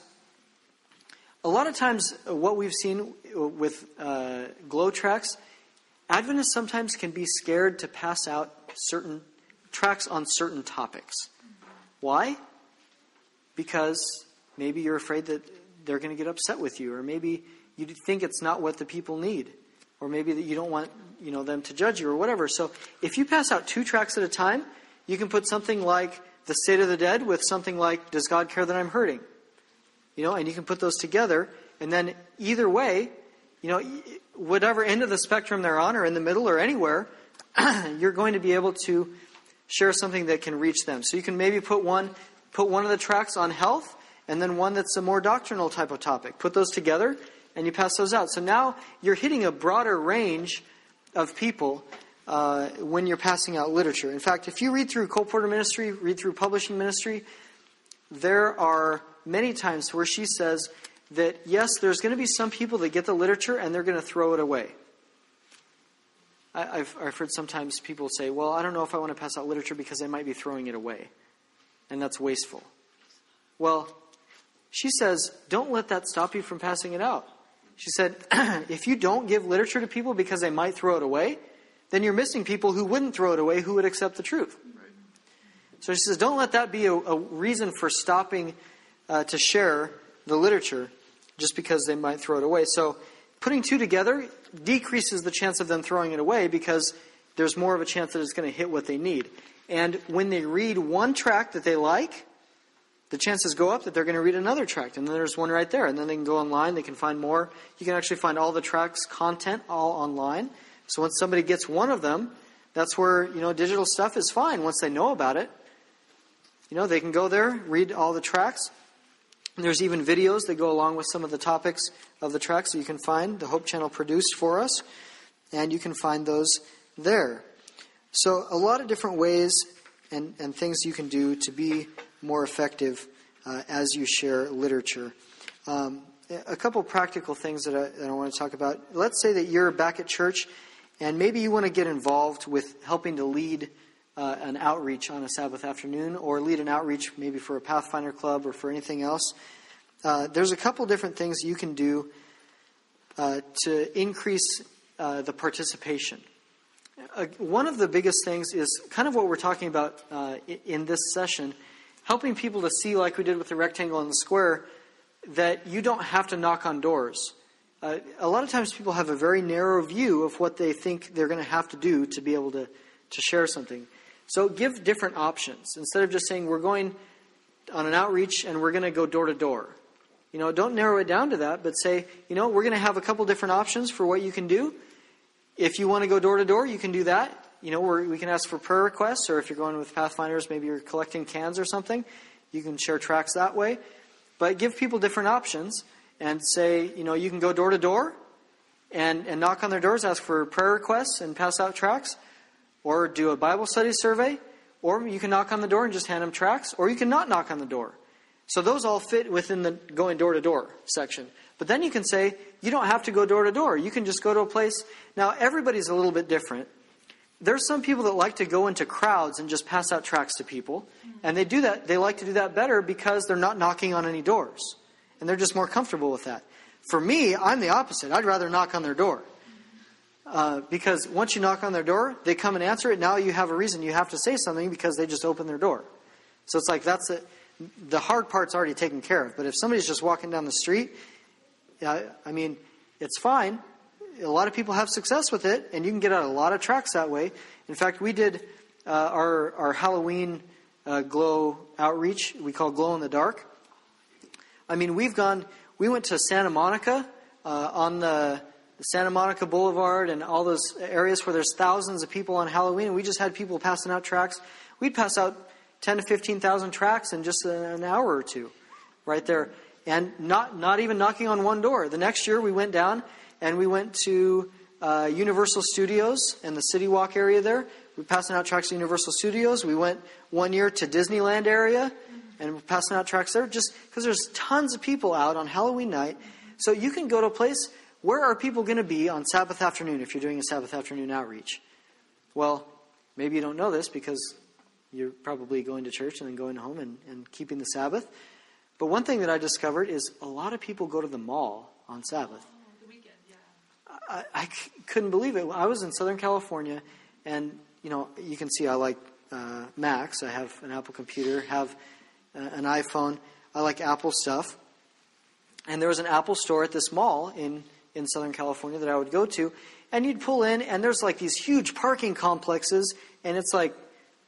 what we've seen with glow tracts, Adventists sometimes can be scared to pass out certain tracts on certain topics. Why? Because maybe you're afraid that they're going to get upset with you, or maybe you think it's not what the people need, or maybe that you don't want them to judge you or whatever. So if you pass out 2 tracts at a time, you can put something like the state of the dead with something like, does God care that I'm hurting? And you can put those together, and then either way, whatever end of the spectrum they're on, or in the middle, or anywhere, you're going to be able to share something that can reach them. So you can maybe put one of the tracts on health, and then one that's a more doctrinal type of topic. Put those together, and you pass those out. So now you're hitting a broader range of people when you're passing out literature. In fact, if you read through Cole Porter Ministry, read through Publishing Ministry, there are many times where she says that, yes, there's going to be some people that get the literature and they're going to throw it away. I've heard sometimes people say, well, I don't know if I want to pass out literature because I might be throwing it away. And that's wasteful. Well, she says, don't let that stop you from passing it out. She said, if you don't give literature to people because they might throw it away, then you're missing people who wouldn't throw it away, who would accept the truth. Right. So she says, don't let that be a reason for stopping to share the literature just because they might throw it away. So putting 2 together decreases the chance of them throwing it away because there's more of a chance that it's going to hit what they need. And when they read one tract that they like, the chances go up that they're going to read another tract. And then there's one right there. And then they can go online. They can find more. You can actually find all the tracts' content all online. So once somebody gets one of them, that's where, digital stuff is fine once they know about it. They can go there, read all the tracts. And there's even videos that go along with some of the topics of the tracts that you can find. The Hope Channel produced for us. And you can find those there. So a lot of different ways and things you can do to be more effective as you share literature. A couple practical things that I want to talk about. Let's say that you're back at church and maybe you want to get involved with helping to lead an outreach on a Sabbath afternoon, or lead an outreach maybe for a Pathfinder club or for anything else. There's a couple different things you can do to increase the participation. One of the biggest things is kind of what we're talking about in this session, helping people to see, like we did with the rectangle and the square, that you don't have to knock on doors. A lot of times people have a very narrow view of what they think they're going to have to do to be able to share something. So give different options. Instead of just saying we're going on an outreach and we're going to go door to door. Don't narrow it down to that, but say, we're going to have a couple different options for what you can do. If you want to go door to door, you can do that. We can ask for prayer requests, or if you're going with Pathfinders, maybe you're collecting cans or something, you can share tracts that way. But give people different options and say, you can go door to door and knock on their doors, ask for prayer requests and pass out tracts, or do a Bible study survey, or you can knock on the door and just hand them tracts, or you can not knock on the door. So those all fit within the going door to door section. But then you can say, you don't have to go door to door. You can just go to a place. Now, everybody's a little bit different. There's some people that like to go into crowds and just pass out tracts to people. And they do that. They like to do that better because they're not knocking on any doors. And they're just more comfortable with that. For me, I'm the opposite. I'd rather knock on their door. Because once you knock on their door, they come and answer it. Now you have a reason you have to say something because they just opened their door. So it's like that's it. The hard part's already taken care of. But if somebody's just walking down the street, it's fine. A lot of people have success with it, and you can get out a lot of tracts that way. In fact, we did our Halloween glow outreach. We call Glow in the Dark. We went to Santa Monica on the Santa Monica Boulevard and all those areas where there's thousands of people on Halloween, and we just had people passing out tracts. We'd pass out 10 to 15,000 tracts in just an hour or two right there. And not even knocking on one door. The next year we went down and we went to Universal Studios and the City Walk area there. We were passing out tracts to Universal Studios. We went one year to Disneyland area and we're passing out tracts there just because there's tons of people out on Halloween night. So you can go to a place, where are people going to be on Sabbath afternoon if you're doing a Sabbath afternoon outreach? Well, maybe you don't know this because you're probably going to church and then going home and keeping the Sabbath. But one thing that I discovered is a lot of people go to the mall on Sabbath. The weekend, yeah. I couldn't believe it. I was in Southern California, and you can see I like Macs. I have an Apple computer, have an iPhone. I like Apple stuff. And there was an Apple store at this mall in Southern California that I would go to, and you'd pull in, and there's like these huge parking complexes, and it's like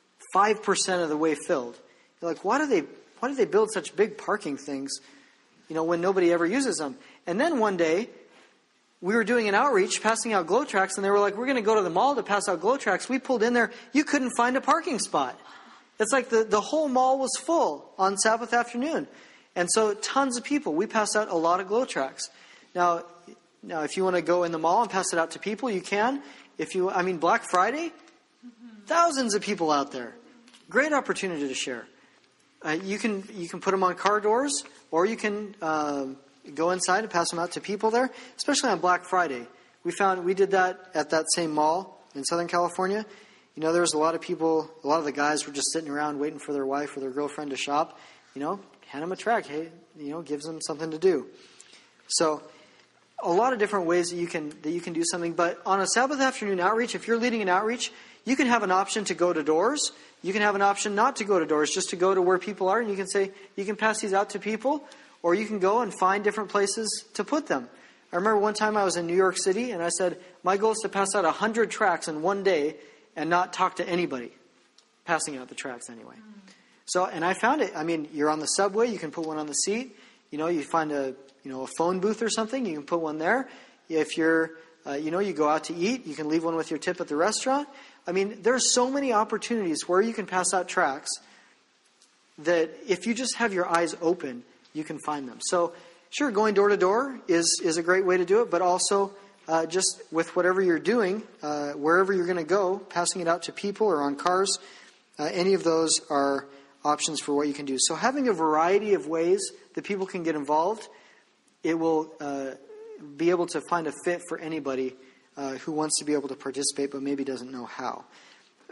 5% of the way filled. You're like, why do they build such big parking things, when nobody ever uses them? And then one day, we were doing an outreach, passing out glow tracts, and they were like, we're going to go to the mall to pass out glow tracts. We pulled in there. You couldn't find a parking spot. It's like the whole mall was full on Sabbath afternoon. And so tons of people. We passed out a lot of glow tracts. Now, if you want to go in the mall and pass it out to people, you can. Black Friday, thousands of people out there. Great opportunity to share. You can put them on car doors, or you can go inside and pass them out to people there, especially on Black Friday. We did that at that same mall in Southern California. There was a lot of people, a lot of the guys were just sitting around waiting for their wife or their girlfriend to shop. Hand them a tract. Hey, gives them something to do. So a lot of different ways that you can do something. But on a Sabbath afternoon outreach, if you're leading an outreach, you can have an option to go to doors. You can have an option not to go to doors, just to go to where people are. And you can say, you can pass these out to people, or you can go and find different places to put them. I remember one time I was in New York City, and I said, my goal is to pass out 100 tracts in one day and not talk to anybody. Passing out the tracts anyway. So, and I found it. You're on the subway, you can put one on the seat. You find a phone booth or something, you can put one there. If you're, you go out to eat, you can leave one with your tip at the restaurant. There's so many opportunities where you can pass out tracts that if you just have your eyes open, you can find them. So, sure, going door to door is a great way to do it, but also just with whatever you're doing, wherever you're going to go, passing it out to people or on cars, any of those are options for what you can do. So having a variety of ways that people can get involved, it will be able to find a fit for anybody who wants to be able to participate but maybe doesn't know how.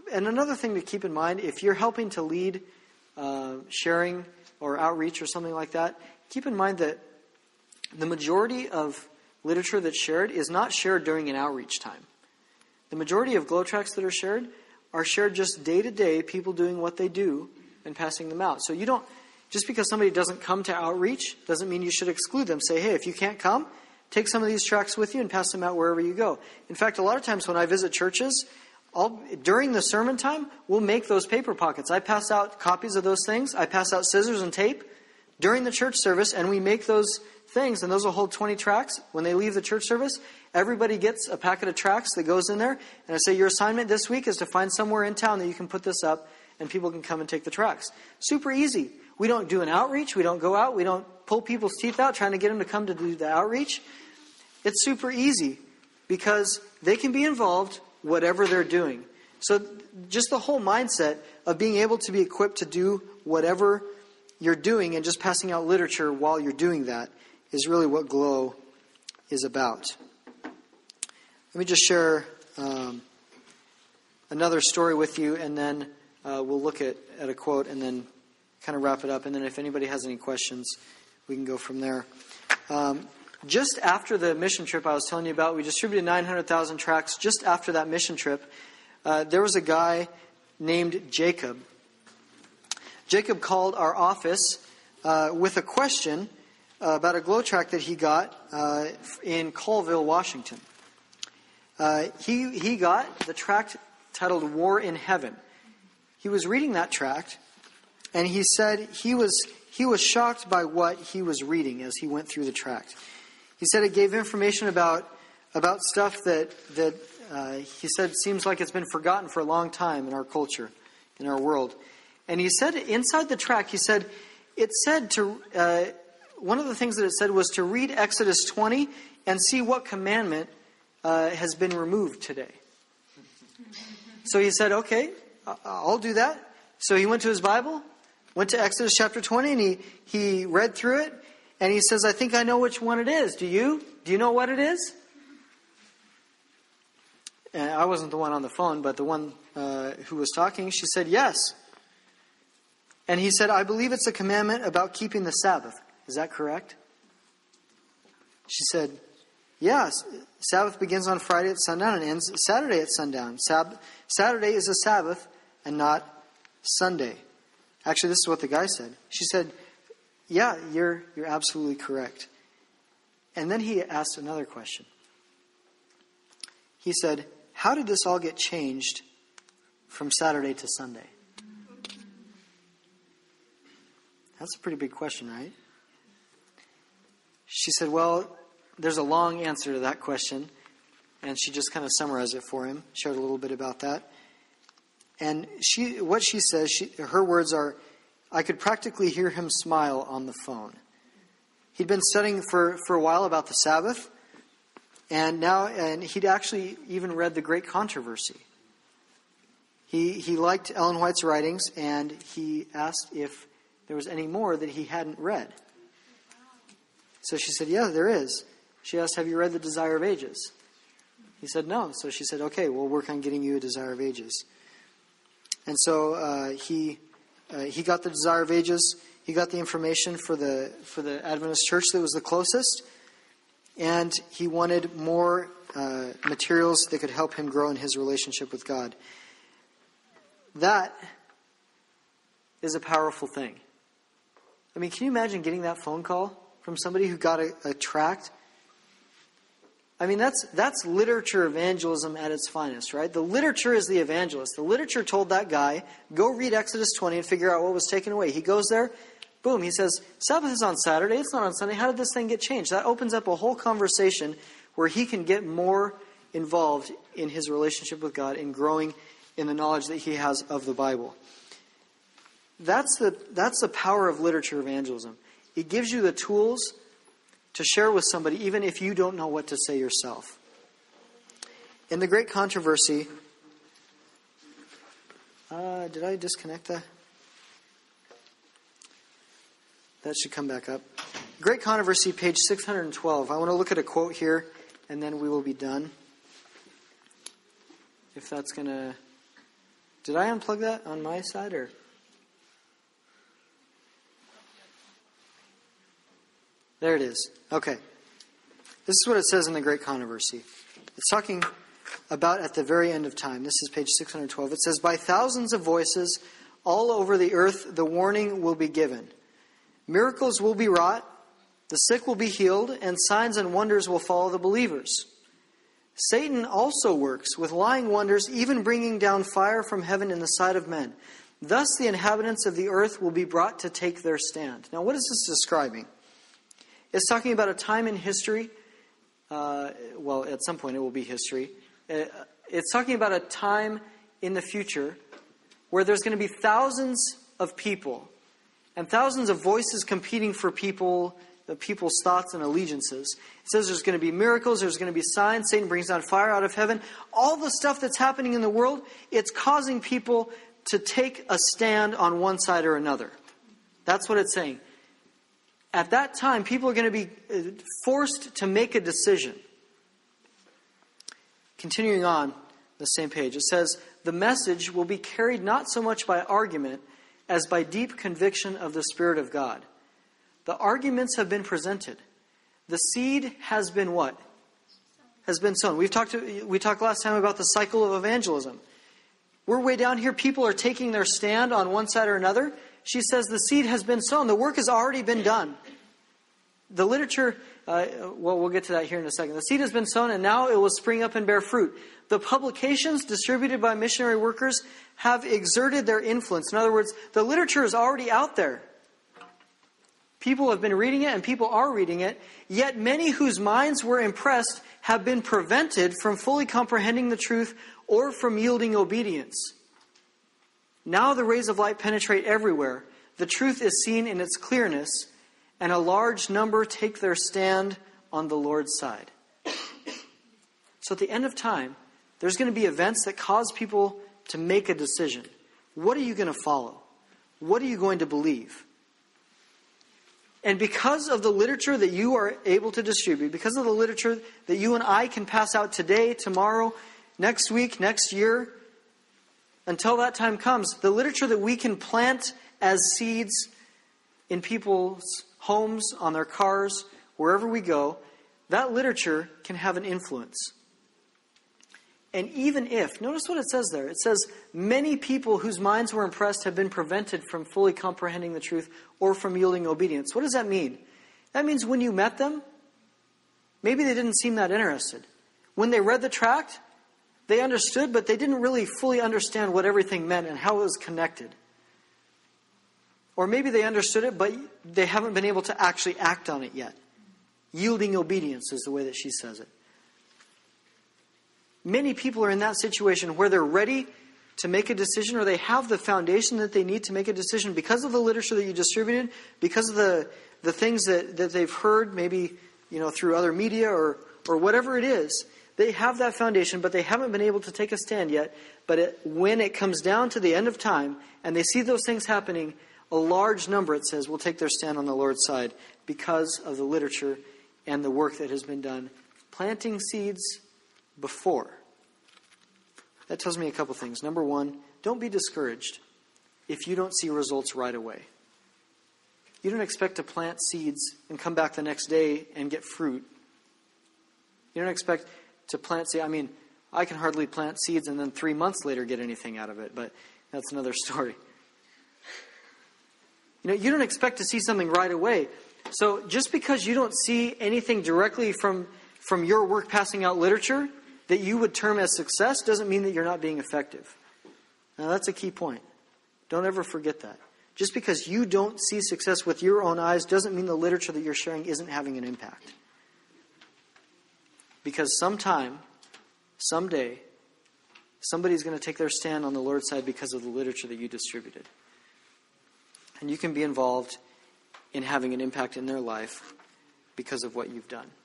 And another thing to keep in mind, if you're helping to lead sharing or outreach or something like that, keep in mind that the majority of literature that's shared is not shared during an outreach time. The majority of glow tracts that are shared just day to day, people doing what they do and passing them out. So you don't, just because somebody doesn't come to outreach doesn't mean you should exclude them. Say, hey, if you can't come, take some of these tracts with you and pass them out wherever you go. In fact, a lot of times when I visit churches, during the sermon time, we'll make those paper pockets. I pass out copies of those things. I pass out scissors and tape during the church service, and we make those things, and those will hold 20 tracts. When they leave the church service, everybody gets a packet of tracts that goes in there, and I say, your assignment this week is to find somewhere in town that you can put this up, and people can come and take the tracts. Super easy. We don't do an outreach. We don't go out. We don't pull people's teeth out trying to get them to come to do the outreach. It's super easy because they can be involved whatever they're doing. So just the whole mindset of being able to be equipped to do whatever you're doing and just passing out literature while you're doing that is really what Glow is about. Let me just share another story with you, and then we'll look at a quote and then kind of wrap it up. And then if anybody has any questions, we can go from there. Just after the mission trip I was telling you about, we distributed 900,000 tracts. Just after that mission trip, there was a guy named Jacob. Jacob called our office with a question about a glow tract that he got in Colville, Washington. He got the tract titled War in Heaven. He was reading that tract, and he said he was shocked by what he was reading as he went through the tract. He said it gave information about stuff that he said seems like it's been forgotten for a long time in our culture, in our world. And he said inside the tract, he said, it said to, one of the things that it said was to read Exodus 20 and see what commandment has been removed today. So he said, okay, I'll do that. So he went to his Bible, went to Exodus chapter 20, and he read through it. And he says, I think I know which one it is. Do you? Do you know what it is? And I wasn't the one on the phone, but the one who was talking, she said, yes. And he said, I believe it's a commandment about keeping the Sabbath. Is that correct? She said, yes. Sabbath begins on Friday at sundown and ends Saturday at sundown. Saturday is a Sabbath and not Sunday. Actually, this is what the guy said. She said, yeah, you're absolutely correct. And then he asked another question. He said, how did this all get changed from Saturday to Sunday? That's a pretty big question, right? She said, well, there's a long answer to that question. And she just kind of summarized it for him, shared a little bit about that. And what she says, her words are, I could practically hear him smile on the phone. He'd been studying for a while about the Sabbath, and he'd actually even read The Great Controversy. He liked Ellen White's writings, and he asked if there was any more that he hadn't read. So she said, yeah, there is. She asked, have you read The Desire of Ages? He said, no. So she said, okay, we'll work on getting you a Desire of Ages. And so he got the Desire of Ages. He got the information for the Adventist church that was the closest. And he wanted more materials that could help him grow in his relationship with God. That is a powerful thing. I mean, can you imagine getting that phone call from somebody who got a tract? I mean, that's literature evangelism at its finest, right? The literature is the evangelist. The literature told that guy, go read Exodus 20 and figure out what was taken away. He goes there, boom, he says, Sabbath is on Saturday, it's not on Sunday. How did this thing get changed? That opens up a whole conversation where he can get more involved in his relationship with God and growing in the knowledge that he has of the Bible. That's the power of literature evangelism. It gives you the tools to share with somebody, even if you don't know what to say yourself. In The Great Controversy, did I disconnect that? That should come back up. Great Controversy, page 612. I want to look at a quote here, and then we will be done. If that's going to Did I unplug that on my side or? There it is. Okay. This is what it says in the Great Controversy. It's talking about at the very end of time. This is page 612. It says, by thousands of voices all over the earth the warning will be given. Miracles will be wrought, the sick will be healed, and signs and wonders will follow the believers. Satan also works with lying wonders, even bringing down fire from heaven in the sight of men. Thus the inhabitants of the earth will be brought to take their stand. Now what is this describing? It's talking about a time in history. Well, at some point it will be history. It's talking about a time in the future where there's going to be thousands of people and thousands of voices competing for people's thoughts and allegiances. It says there's going to be miracles, there's going to be signs, Satan brings down fire out of heaven. All the stuff that's happening in the world, it's causing people to take a stand on one side or another. That's what it's saying. At that time, people are going to be forced to make a decision. Continuing on the same page, it says, the message will be carried not so much by argument as by deep conviction of the Spirit of God. The arguments have been presented. The seed has been what? Has been sown. We talked last time about the cycle of evangelism. We're way down here. People are taking their stand on one side or another. She says the seed has been sown. The work has already been done. The literature, we'll get to that here in a second. The seed has been sown and now it will spring up and bear fruit. The publications distributed by missionary workers have exerted their influence. In other words, the literature is already out there. People have been reading it and people are reading it. Yet many whose minds were impressed have been prevented from fully comprehending the truth or from yielding obedience. Now the rays of light penetrate everywhere. The truth is seen in its clearness, and a large number take their stand on the Lord's side. So at the end of time, there's going to be events that cause people to make a decision. What are you going to follow? What are you going to believe? And because of the literature that you are able to distribute, because of the literature that you and I can pass out today, tomorrow, next week, next year, until that time comes, the literature that we can plant as seeds in people's homes, on their cars, wherever we go, that literature can have an influence. And even if, notice what it says there. It says, many people whose minds were impressed have been prevented from fully comprehending the truth or from yielding obedience. What does that mean? That means when you met them, maybe they didn't seem that interested. When they read the tract, they understood, but they didn't really fully understand what everything meant and how it was connected. Or maybe they understood it, but they haven't been able to actually act on it yet. Yielding obedience is the way that she says it. Many people are in that situation where they're ready to make a decision, or they have the foundation that they need to make a decision because of the literature that you distributed, because of the things that they've heard, maybe through other media or whatever it is. They have that foundation, but they haven't been able to take a stand yet. But when it comes down to the end of time, and they see those things happening, a large number, it says, will take their stand on the Lord's side because of the literature and the work that has been done. Planting seeds before. That tells me a couple things. Number one, don't be discouraged if you don't see results right away. You don't expect to plant seeds and come back the next day and get fruit. You don't expect to plant seeds. I mean, I can hardly plant seeds and then 3 months later get anything out of it, but that's another story. You don't expect to see something right away. So just because you don't see anything directly from your work passing out literature that you would term as success doesn't mean that you're not being effective. Now that's a key point. Don't ever forget that. Just because you don't see success with your own eyes doesn't mean the literature that you're sharing isn't having an impact. Because sometime, someday, somebody's going to take their stand on the Lord's side because of the literature that you distributed. And you can be involved in having an impact in their life because of what you've done.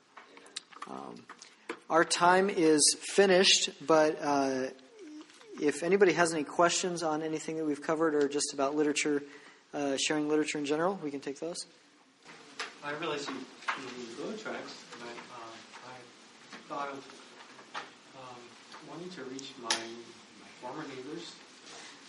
Our time is finished, but if anybody has any questions on anything that we've covered or just about literature, sharing literature in general, we can take those. I realize you go tracks, but I thought of wanting to reach my former neighbors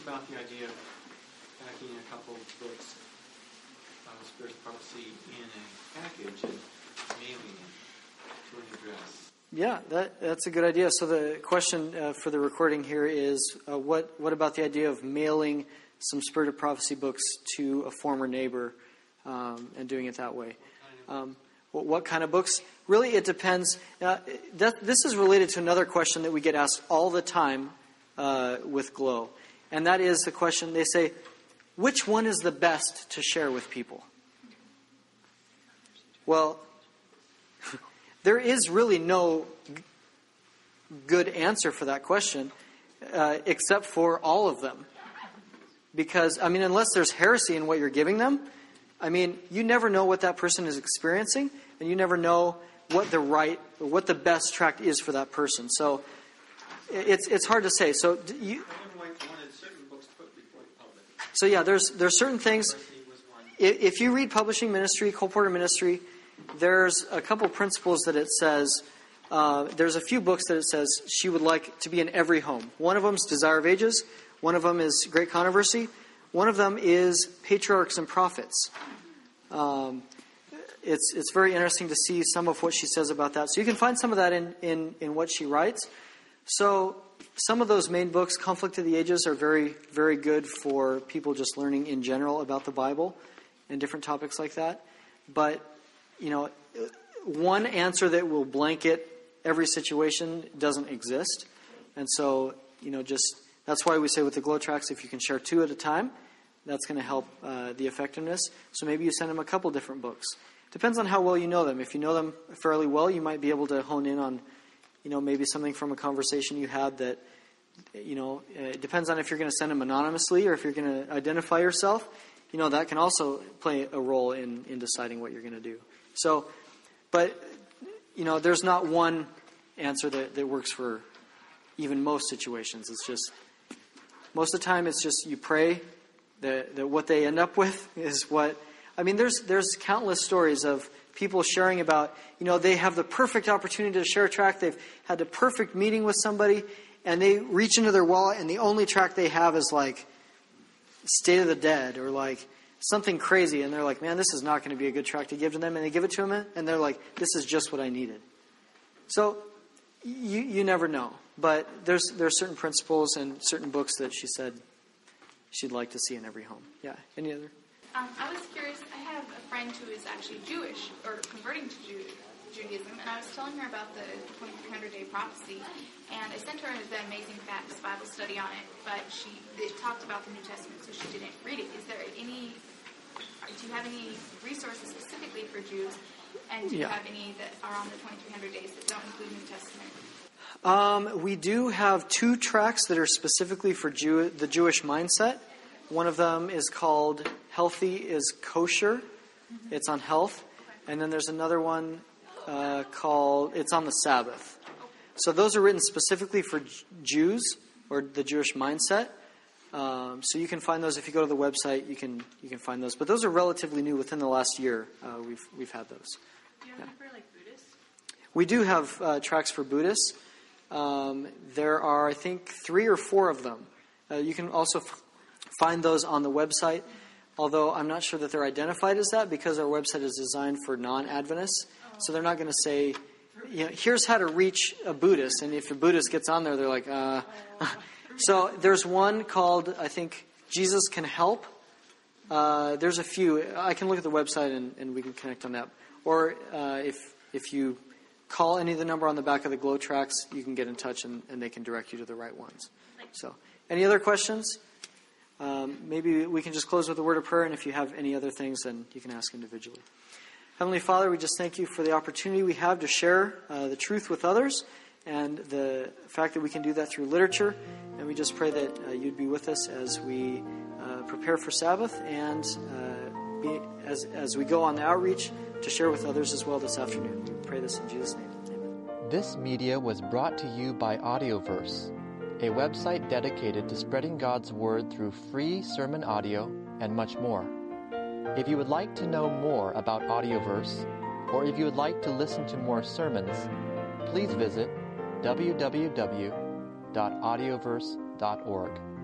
about the idea of packing a couple of books of Spirit of Prophecy in a package and mailing it to an address? Yeah, that's a good idea. So the question for the recording here is, what about the idea of mailing some Spirit of Prophecy books to a former neighbor and doing it that way? What kind of books? Really, it depends. This is related to another question that we get asked all the time with Glow. And that is the question, they say, which one is the best to share with people? Well, there is really no good answer for that question, except for all of them. Because, unless there's heresy in what you're giving them, you never know what that person is experiencing, and you never know what the best tract is for that person. So, it's hard to say. So, there's certain things. If you read Publishing Ministry, Cole Porter Ministry, there's a couple principles that it says. There's a few books that it says she would like to be in every home. One of them is Desire of Ages. One of them is Great Controversy. One of them is Patriarchs and Prophets. It's very interesting to see some of what she says about that. So you can find some of that in what she writes. So some of those main books, Conflict of the Ages, are very, very good for people just learning in general about the Bible and different topics like that. But, one answer that will blanket every situation doesn't exist. And so, that's why we say with the Glow Tracts, if you can share 2 at a time, that's going to help the effectiveness. So maybe you send them a couple different books. Depends on how well you know them. If you know them fairly well, you might be able to hone in on, maybe something from a conversation you had that, it depends on if you're going to send them anonymously or if you're going to identify yourself. That can also play a role in deciding what you're going to do. So, but, there's not one answer that works for even most situations. It's just, most of the time it's just you pray that what they end up with is what... there's countless stories of people sharing about, they have the perfect opportunity to share a tract. They've had the perfect meeting with somebody, and they reach into their wallet, and the only tract they have is like State of the Dead or like something crazy. And they're like, man, this is not going to be a good tract to give to them. And they give it to them, and they're like, this is just what I needed. So you never know. But there's certain principles and certain books that she said she'd like to see in every home. Yeah, any other? I was curious. I have a friend who is actually Jewish, or converting to Judaism, and I was telling her about the 2300-day prophecy, and I sent her the Amazing Facts Bible study on it, but it talked about the New Testament, so she didn't read it. Do you have any resources specifically for Jews, and do you have any that are on the 2300 days that don't include New Testament? We do have 2 tracts that are specifically for the Jewish mindset. One of them is called Healthy is Kosher. Mm-hmm. It's on health. Okay. And then there's another one called It's on the Sabbath. So those are written specifically for Jews or the Jewish mindset. So you can find those if you go to the website. You can find those. But those are relatively new. Within the last year, we've had those. Do you have any for Buddhists? We do have tracts for Buddhists. There are, I think, 3 or 4 of them. You can also find those on the website, although I'm not sure that they're identified as that because our website is designed for non-Adventists. So they're not going to say, here's how to reach a Buddhist. And if a Buddhist gets on there, they're like, So there's one called, I think, Jesus Can Help. There's a few. I can look at the website and we can connect on that. Or if you call any of the number on the back of the Glow Tracts, you can get in touch and they can direct you to the right ones. So, any other questions? Maybe we can just close with a word of prayer, and if you have any other things, then you can ask individually. Heavenly Father, we just thank you for the opportunity we have to share the truth with others, and the fact that we can do that through literature. And we just pray that you'd be with us as we prepare for Sabbath, and as we go on the outreach to share with others as well this afternoon. We pray this in Jesus' name. Amen. This media was brought to you by Audioverse, a website dedicated to spreading God's Word through free sermon audio and much more. If you would like to know more about Audioverse, or if you would like to listen to more sermons, please visit www.audioverse.org.